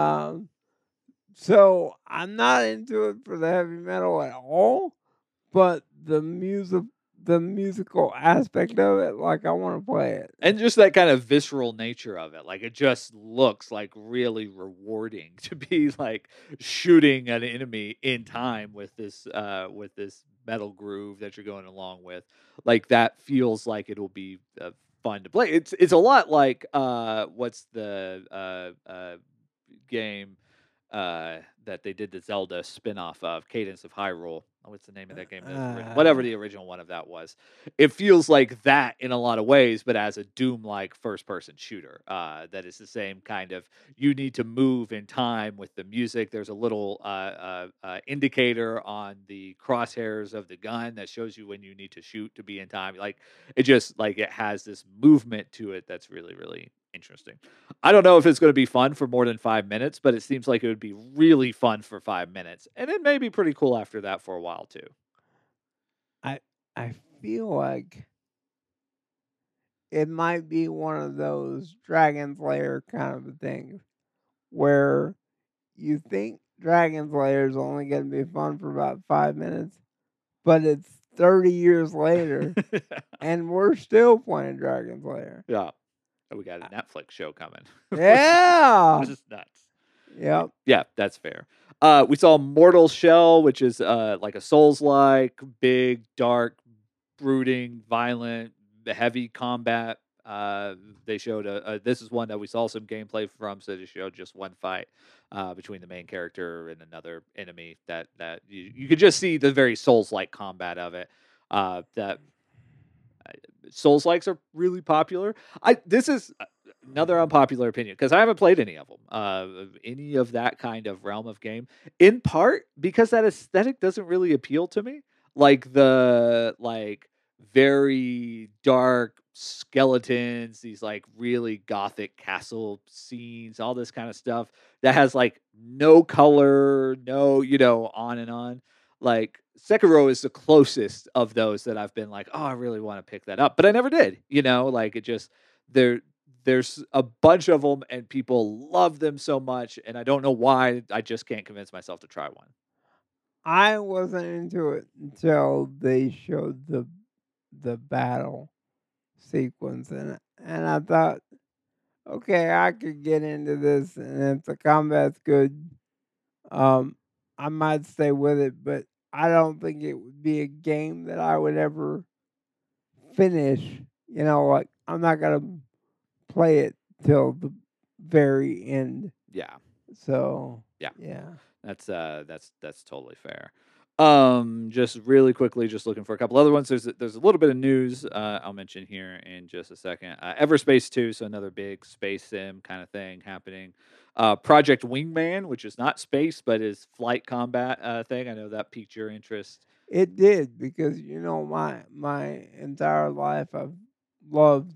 So I'm not into it for the heavy metal at all, but the musical aspect of it, like I want to play it. And just that kind of visceral nature of it. Like it just looks like really rewarding to be like shooting an enemy in time with this metal groove that you're going along with. Like that feels like it'll be fun to play. It's a lot like what's the game that they did the Zelda spin-off of, Cadence of Hyrule. What's the name of that game? Whatever the original one of that was. It feels like that in a lot of ways, but as a Doom-like first-person shooter. That is the same kind of, you need to move in time with the music. There's a little indicator on the crosshairs of the gun that shows you when you need to shoot to be in time. Like it just like it has this movement to it that's really, really interesting. I don't know if it's going to be fun for more than 5 minutes, but it seems like it would be really fun for 5 minutes, and it may be pretty cool after that for a while too. I feel like it might be one of those Dragon Slayer kind of a thing where you think Dragon Slayer is only going to be fun for about 5 minutes, but it's 30 years later, and we're still playing Dragon Slayer. Yeah. We got a Netflix show coming. Yeah. This is nuts. Yep. Yeah, that's fair. We saw Mortal Shell, which is like a Souls-like, big, dark, brooding, violent, heavy combat. They showed this is one that we saw some gameplay from, so they showed just one fight between the main character and another enemy that you could just see the very Souls-like combat of it. That Souls-likes are really popular. This is another unpopular opinion because I haven't played any of them, any of that kind of realm of game. In part because that aesthetic doesn't really appeal to me. Like the very dark skeletons, these like really gothic castle scenes, all this kind of stuff that has like no color, no, on and on. Like Sekiro is the closest of those that I've been like, oh, I really want to pick that up, but I never did. Like it just there's a bunch of them and people love them so much, and I don't know why. I just can't convince myself to try one. I wasn't into it until they showed the battle sequence, and I thought, okay, I could get into this, and if the combat's good, I might stay with it, but I don't think it would be a game that I would ever finish. Like I'm not gonna play it till the very end. Yeah. So yeah. That's totally fair. Just really quickly, just looking for a couple other ones. There's a little bit of news I'll mention here in just a second. Everspace 2, so another big space sim kind of thing happening. Project Wingman, which is not space but is flight combat thing. I know that piqued your interest. It did, because my entire life I've loved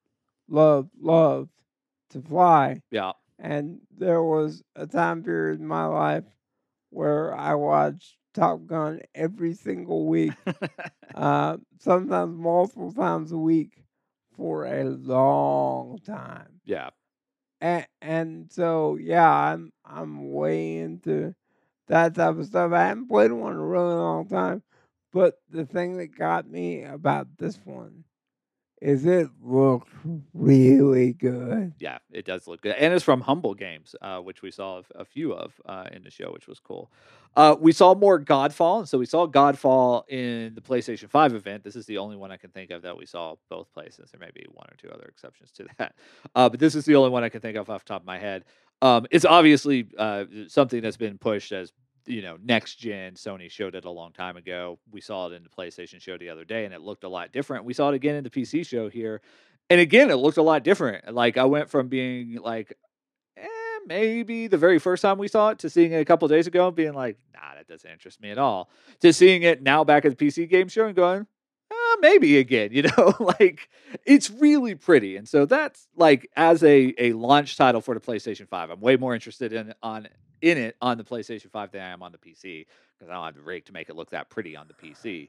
to fly. Yeah. And there was a time period in my life where I watched Top Gun every single week, sometimes multiple times a week for a long time. Yeah. And so I'm way into that type of stuff. I haven't played one in a really long time, but the thing that got me about this one is it looks really good. Yeah, it does look good. And it's from Humble Games, which we saw a few of in the show, which was cool. We saw more Godfall. And so we saw Godfall in the PlayStation 5 event. This is the only one I can think of that we saw both places. There may be one or two other exceptions to that. But this is the only one I can think of off the top of my head. It's obviously something that's been pushed as next gen. Sony showed it a long time ago. We saw it in the PlayStation show the other day, and it looked a lot different. We saw it again in the PC show here, and again, it looked a lot different. Like I went from being like, maybe the very first time we saw it to seeing it a couple of days ago and being like, nah, that doesn't interest me at all. To seeing it now back at the PC game show and going, maybe again, like it's really pretty. And so that's like as a launch title for the PlayStation 5, I'm way more interested in in it on the PlayStation 5 than I am on the PC because I don't have the rig to make it look that pretty on the PC.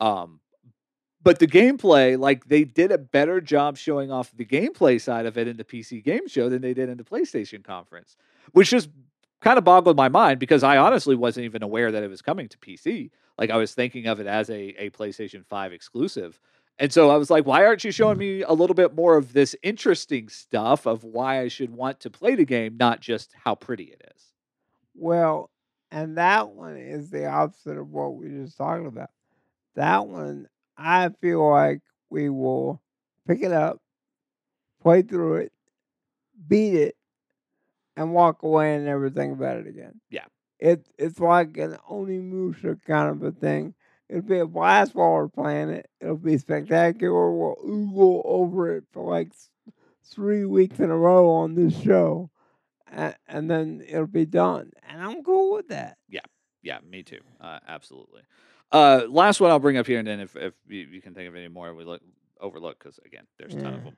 But the gameplay, like they did a better job showing off the gameplay side of it in the PC game show than they did in the PlayStation conference, which just kind of boggled my mind because I honestly wasn't even aware that it was coming to PC. Like I was thinking of it as a PlayStation 5 exclusive. And so I was like, why aren't you showing me a little bit more of this interesting stuff of why I should want to play the game, not just how pretty it is? Well, and that one is the opposite of what we were just talking about. That one, I feel like we will pick it up, play through it, beat it, and walk away and never think about it again. Yeah. It's like an Onimusha kind of a thing. It'll be a blast while we're playing it. It'll be spectacular. We'll oogle over it for like 3 weeks in a row on this show. And then it'll be done. And I'm cool with that. Yeah, me too. Absolutely. Last one I'll bring up here, and then if you can think of any more, we overlook because again, there's a ton of them.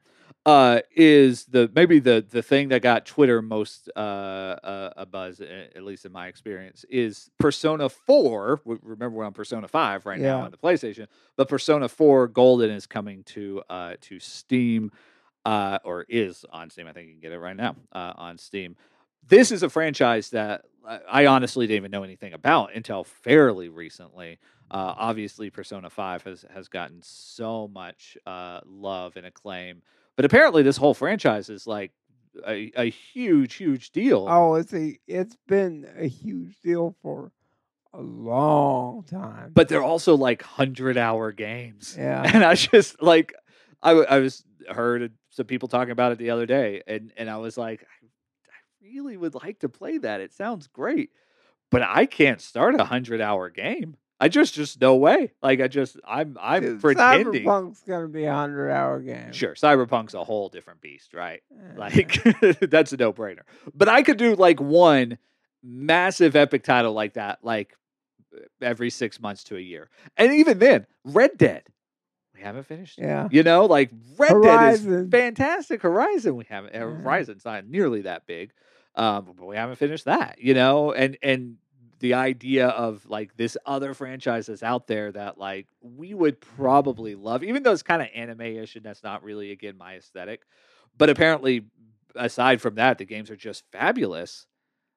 Is maybe the thing that got Twitter most a buzz, at least in my experience, is Persona 4. Remember, we're on Persona 5 right now on the PlayStation, but Persona 4 Golden is coming to Steam, or is on Steam. I think you can get it right now on Steam. This is a franchise that I honestly didn't even know anything about until fairly recently. Obviously, Persona 5 has gotten so much love and acclaim, but apparently this whole franchise is like a huge deal. Oh, it's been a huge deal for a long time. But they're also like 100-hour games. Yeah. And I just like I was heard some people talking about it the other day, and I was like, I really would like to play that. It sounds great, but I can't start a 100-hour game. I just no way. Like I'm pretending. Cyberpunk's gonna be a 100-hour game. Sure, Cyberpunk's a whole different beast, right? Like that's a no-brainer. But I could do like one massive epic title like that, like every 6 months to a year, and even then, Red Dead. We haven't finished. Yeah. Like Red Dead is fantastic. Horizon, we haven't. Horizon's not nearly that big, but we haven't finished that. And the idea of like this other franchise that's out there that like we would probably love, even though it's kind of anime-ish and that's not really again my aesthetic. But apparently, aside from that, the games are just fabulous.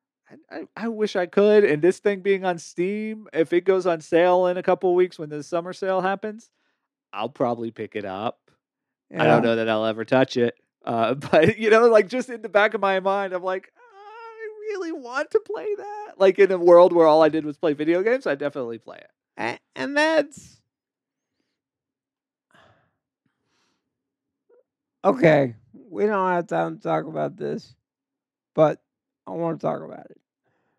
I wish I could. And this thing being on Steam, if it goes on sale in a couple of weeks when the summer sale happens, I'll probably pick it up. Yeah. I don't know that I'll ever touch it. But, like just in the back of my mind, I'm like, I really want to play that. Like in a world where all I did was play video games, I'd definitely play it. And that's... Okay. We don't have time to talk about this, but I want to talk about it.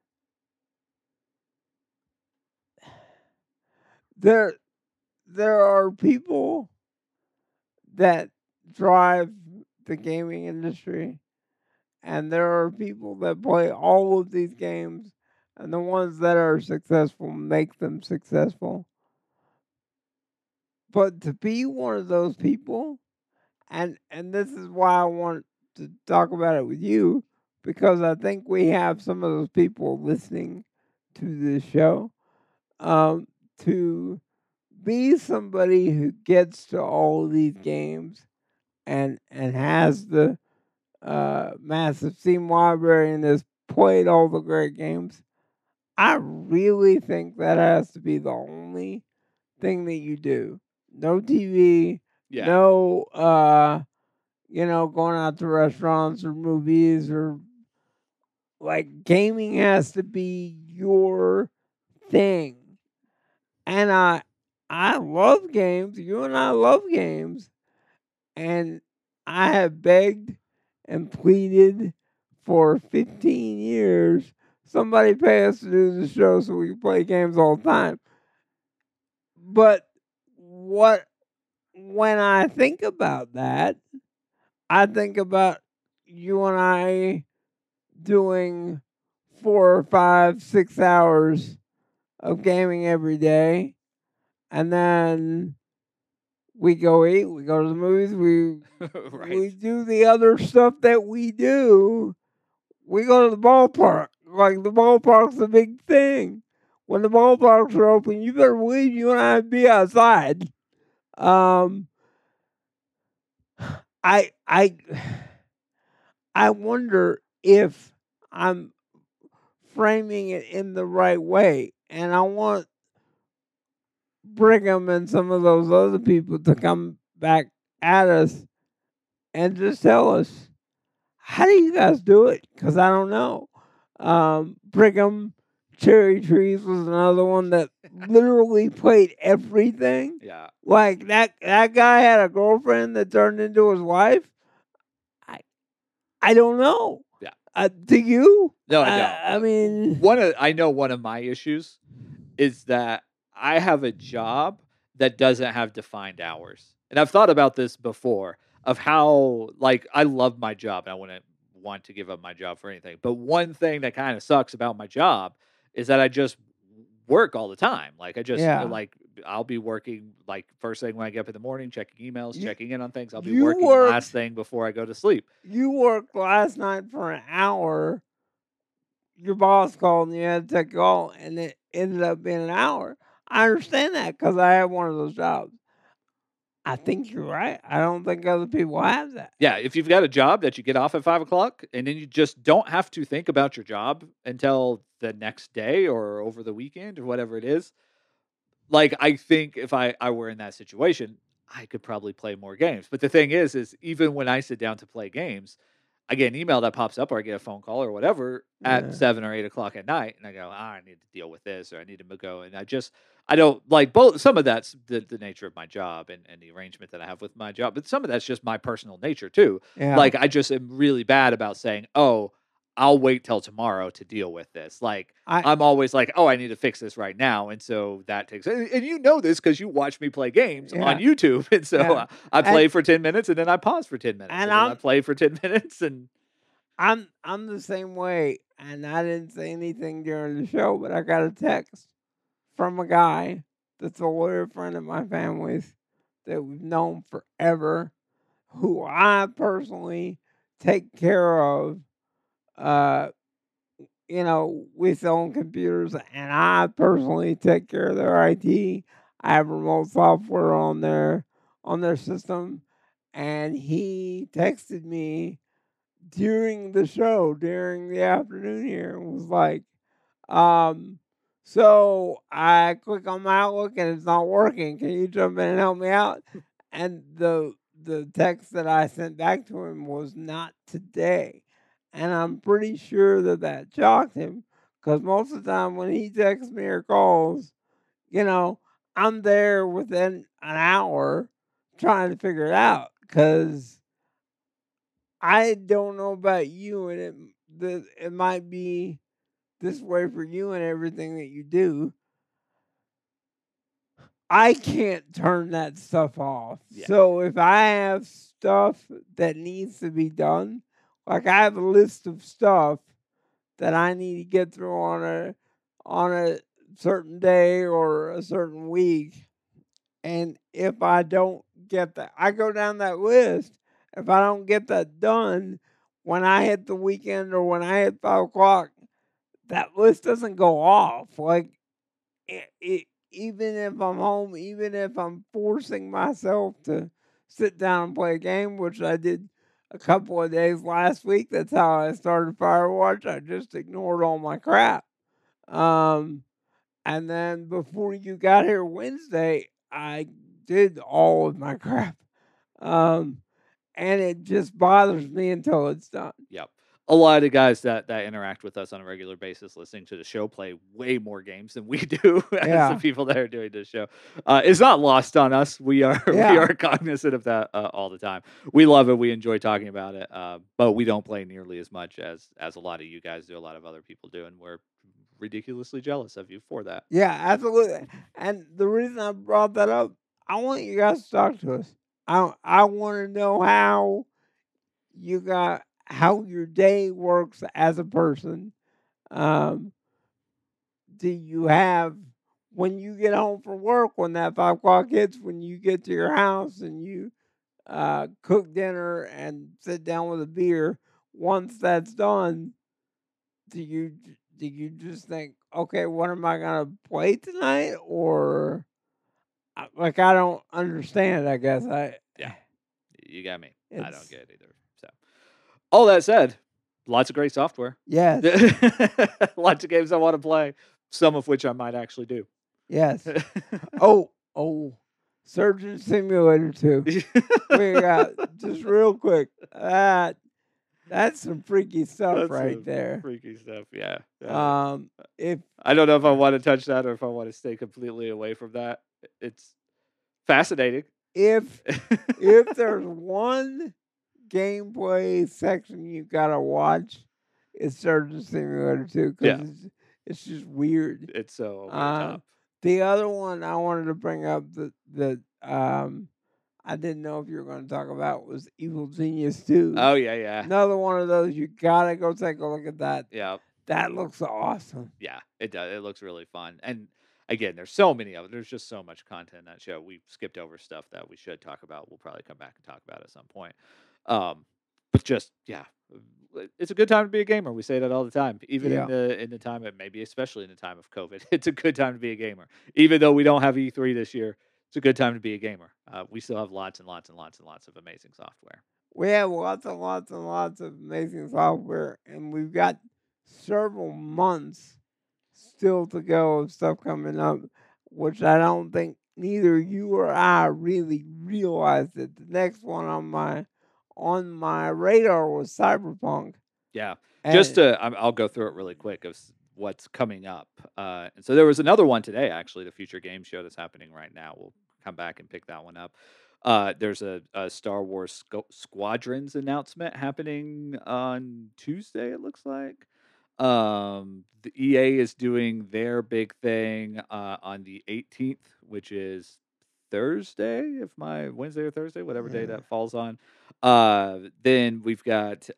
There are people that drive the gaming industry, and there are people that play all of these games, and the ones that are successful make them successful. But to be one of those people, and this is why I want to talk about it with you, because I think we have some of those people listening to this show, to be somebody who gets to all of these games and has the massive Steam library and has played all the great games. I really think that has to be the only thing that you do. No TV, no going out to restaurants or movies, or like gaming has to be your thing. And I love games. You and I love games. And I have begged and pleaded for 15 years, somebody pay us to do the show so we can play games all the time. But when I think about that, I think about you and I doing 4 or 5, 6 hours of gaming every day, and then we go eat, we go to the movies, we do the other stuff that we do. We go to the ballpark, like the ballpark's a big thing. When the ballparks are open, you better believe you and I be outside. Um, I I I wonder if I'm framing it in the right way, and I want Brigham and some of those other people to come back at us and just tell us, how do you guys do it? Because I don't know. Brigham Cherry Trees was another one that literally played everything. Yeah. Like that guy had a girlfriend that turned into his wife. I don't know. Yeah. Do you? No, I don't. I mean, I know one of my issues is that I have a job that doesn't have defined hours. And I've thought about this before of how, like, I love my job and I wouldn't want to give up my job for anything. But one thing that kind of sucks about my job is that I just work all the time. Like, I just, yeah. like, I'll be working, like, first thing when I get up in the morning, checking emails, You- checking in on things. I'll be you working work- last thing before I go to sleep. You worked last night for an hour. Your boss called and you had to take a call, and it ended up being an hour. I understand that because I have one of those jobs. I think you're right. I don't think other people have that. Yeah, if you've got a job that you get off at 5 o'clock and then you just don't have to think about your job until the next day or over the weekend or whatever it is, like, I think if I were in that situation, I could probably play more games. But the thing is even when I sit down to play games, I get an email that pops up or I get a phone call or whatever Yeah. at 7 or 8 o'clock at night. And I go, I need to deal with this or I need to go. And I don't like both. Some of that's the nature of my job and the arrangement that I have with my job. But some of that's just my personal nature too. Yeah. Like, I just am really bad about saying, oh, I'll wait till tomorrow to deal with this. Like, I'm always like, oh, I need to fix this right now. And so that takes, and you know this because you watch me play games on YouTube. And so I play for 10 minutes and then I pause for 10 minutes. And then I play for 10 minutes. And I'm the same way. And I didn't say anything during the show, but I got a text from a guy that's a lawyer friend of my family's that we've known forever, who I personally take care of, with own computers, and I personally take care of their IT. I have remote software on their system, and he texted me during the show, during the afternoon here, and was like, so I click on my Outlook and it's not working. Can you jump in and help me out? And the text that I sent back to him was not today. And I'm pretty sure that shocked him because most of the time when he texts me or calls, I'm there within an hour trying to figure it out because I don't know about you, and it might be this way for you and everything that you do. I can't turn that stuff off. Yeah. So if I have stuff that needs to be done, like I have a list of stuff that I need to get through on a certain day or a certain week, and if I don't get that, I go down that list. If I don't get that done when I hit the weekend or when I hit 5 o'clock, that list doesn't go off. Like even if I'm home, even if I'm forcing myself to sit down and play a game, which I did a couple of days last week. That's how I started Firewatch. I just ignored all my crap. And then before you got here Wednesday, I did all of my crap. And it just bothers me until it's done. Yep. A lot of guys that interact with us on a regular basis listening to the show play way more games than we do as the people that are doing this show. It's not lost on us. We are we are cognizant of that all the time. We love it. We enjoy talking about it. But we don't play nearly as much as a lot of you guys do, a lot of other people do, and we're ridiculously jealous of you for that. Yeah, absolutely. And the reason I brought that up, I want you guys to talk to us. I want to know how your day works as a person. Do you have, when you get home from work, when that 5 o'clock hits, when you get to your house and you cook dinner and sit down with a beer, once that's done, do you just think, okay, what am I gonna play tonight, or like I don't understand? I guess Yeah. You got me. I don't it's get it either. So, all that said, lots of great software. yes, Lots of games I want to play, some of which I might actually do. yes. Oh, Surgeon Simulator 2. We got just real quick. That's some freaky stuff That's right some there. freaky stuff. Yeah. If I don't know if I want to touch that or if I want to stay completely away from that. It's fascinating. if there's one gameplay section you gotta watch, it's Surgeon Simulator 2 because Yeah. it's just weird. It's so over the Uh, top. The other one I wanted to bring up that I didn't know if you were going to talk about was Evil Genius 2. Oh, yeah. Another one of those. You gotta go take a look at that. Yeah. That looks awesome. Yeah, it does. It looks really fun. And again, there's so many of it. There's just so much content in that show. We skipped over stuff that we should talk about. We'll probably come back and talk about at some point. But just it's a good time to be a gamer. We say that all the time. Even Yeah. in the time of maybe especially in the time of COVID, it's a good time to be a gamer. Even though we don't have E3 this year, it's a good time to be a gamer. We still have lots and lots and lots and lots of amazing software. We have lots and lots and lots of amazing software, and we've got several months still to go of stuff coming up, which I don't think neither you or I really realized that the next one on my radar was Cyberpunk. Yeah. And I'll go through it really quick of what's coming up. And so there was another one today, actually, the Future Game Show that's happening right now. We'll come back and pick that one up. There's a Star Wars Squadrons announcement happening on Tuesday, it looks like. The EA is doing their big thing on the 18th, which is Thursday, if my Wednesday or Thursday, whatever day that falls on. Then we've got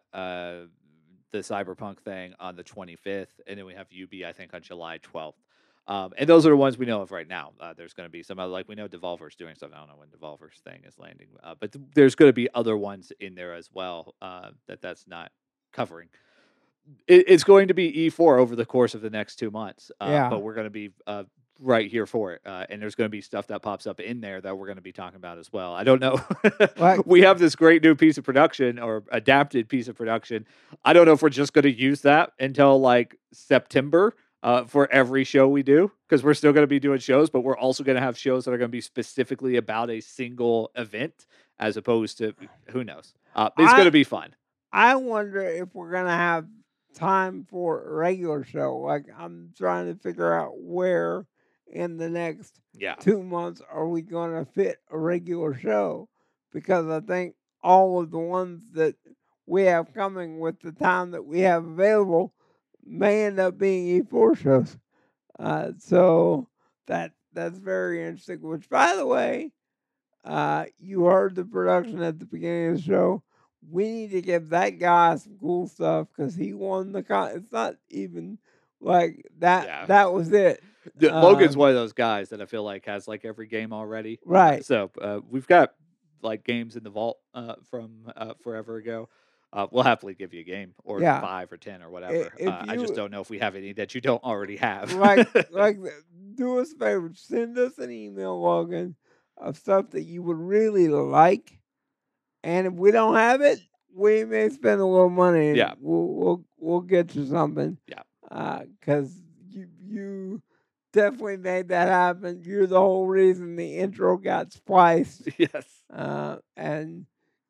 the Cyberpunk thing on the 25th, and then we have UB, I think, on July 12th. And those are the ones we know of right now. There's going to be some other, like we know Devolver's doing something. I don't know when Devolver's thing is landing, but there's going to be other ones in there as well that's not covering. It's going to be E4 over the course of the next 2 months, but we're going to be right here for it. And there's going to be stuff that pops up in there that we're going to be talking about as well. I don't know. We have this great new piece of production or adapted piece of production. I don't know if we're just going to use that until like September for every show we do, because we're still going to be doing shows, but we're also going to have shows that are going to be specifically about a single event as opposed to who knows. It's going to be fun. I wonder if we're going to have time for a regular show. Like I'm trying to figure out where in the next 2 months are we going to fit a regular show, because I think all of the ones that we have coming with the time that we have available may end up being E4 shows. So that's very interesting, which, by the way, you heard the production at the beginning of the show. We need to give that guy some cool stuff because he won the it's not even like that. Yeah. That was it. Logan's one of those guys that I feel like has like every game already. Right. So we've got like games in the vault from forever ago. We'll happily give you a game or 5 or 10 or whatever. I just don't know if we have any that you don't already have. like do us a favor, send us an email, Logan, of stuff that you would really like. And if we don't have it, we may spend a little money. And we'll get you something. Yeah. Because you definitely made that happen. You're the whole reason the intro got spliced. Yes. And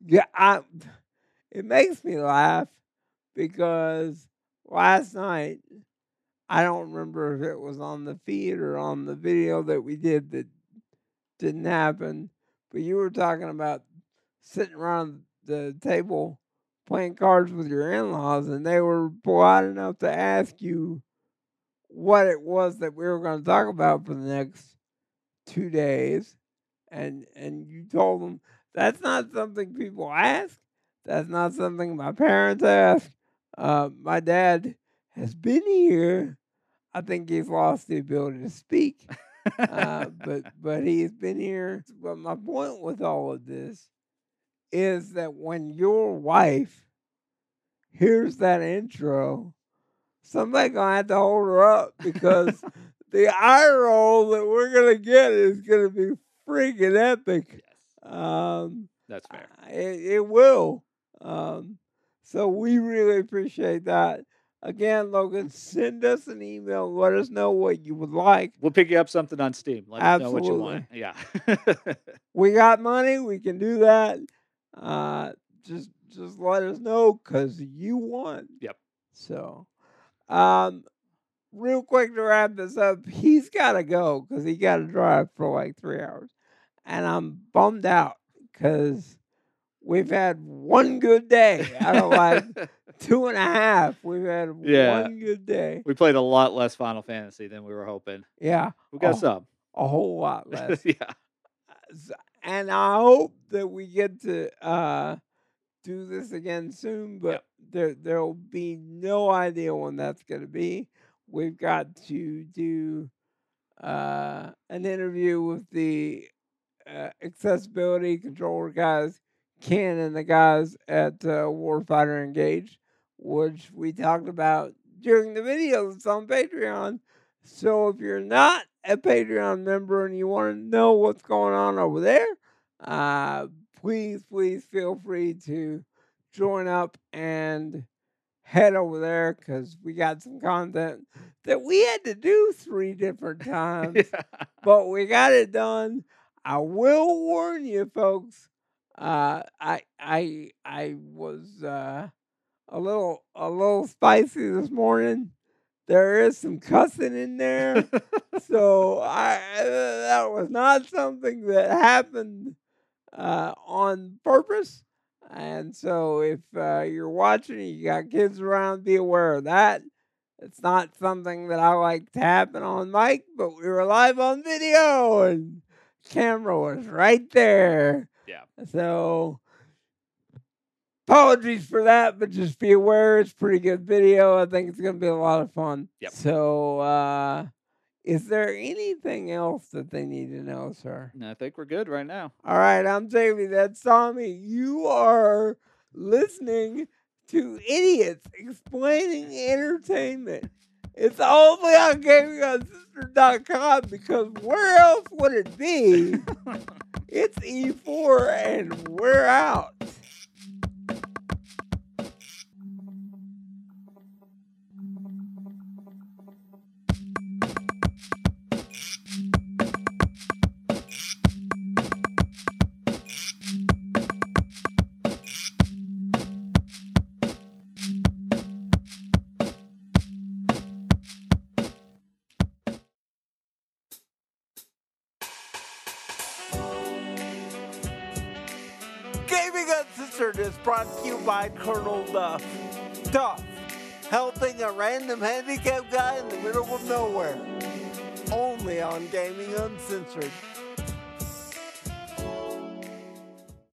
it makes me laugh because last night, I don't remember if it was on the feed or on the video that we did that didn't happen, but you were talking about sitting around the table playing cards with your in-laws, and they were polite enough to ask you what it was that we were going to talk about for the next 2 days, and you told them that's not something people ask. That's not something my parents ask. My dad has been here. I think he's lost the ability to speak, but he's been here. But my point with all of this is that when your wife hears that intro, somebody gonna have to hold her up because the eye roll that we're gonna get is gonna be freaking epic. Yes. That's fair. It will. So we really appreciate that. Again, Logan, send us an email. Let us know what you would like. We'll pick you up something on Steam. Let us know what you want. Yeah. We got money. We can do that. Just let us know because you won. Yep. So, real quick to wrap this up, he's got to go because he got to drive for like 3 hours. And I'm bummed out because we've had one good day out of like 2.5. We've had one good day. We played a lot less Final Fantasy than we were hoping. Yeah. We got some. A whole lot less. Yeah. And I hope that we get to do this again soon, but there'll be no idea when that's going to be. We've got to do an interview with the accessibility controller guys, Ken and the guys at Warfighter Engage, which we talked about during the video that's on Patreon. So if you're not a Patreon member and you want to know what's going on over there, please feel free to join up and head over there because we got some content that we had to do 3 different times, but we got it done. I will warn you, folks. I was a little spicy this morning. There is some cussing in there, so that was not something that happened on purpose. And so if you're watching, you got kids around, be aware of that. It's not something that I like to happen on mic, but we were live on video and camera was right there. Yeah. So apologies for that, but just be aware it's a pretty good video. I think it's going to be a lot of fun. Yep. So is there anything else that they need to know, sir? I think we're good right now. All right, I'm Jamie. That's Tommy. You are listening to Idiots Explaining Entertainment. It's only on GamingOnSister.com because where else would it be? It's E4 and we're out. Gaming Uncensored is brought to you by Colonel Duff. Duff, helping a random handicapped guy in the middle of nowhere. Only on Gaming Uncensored.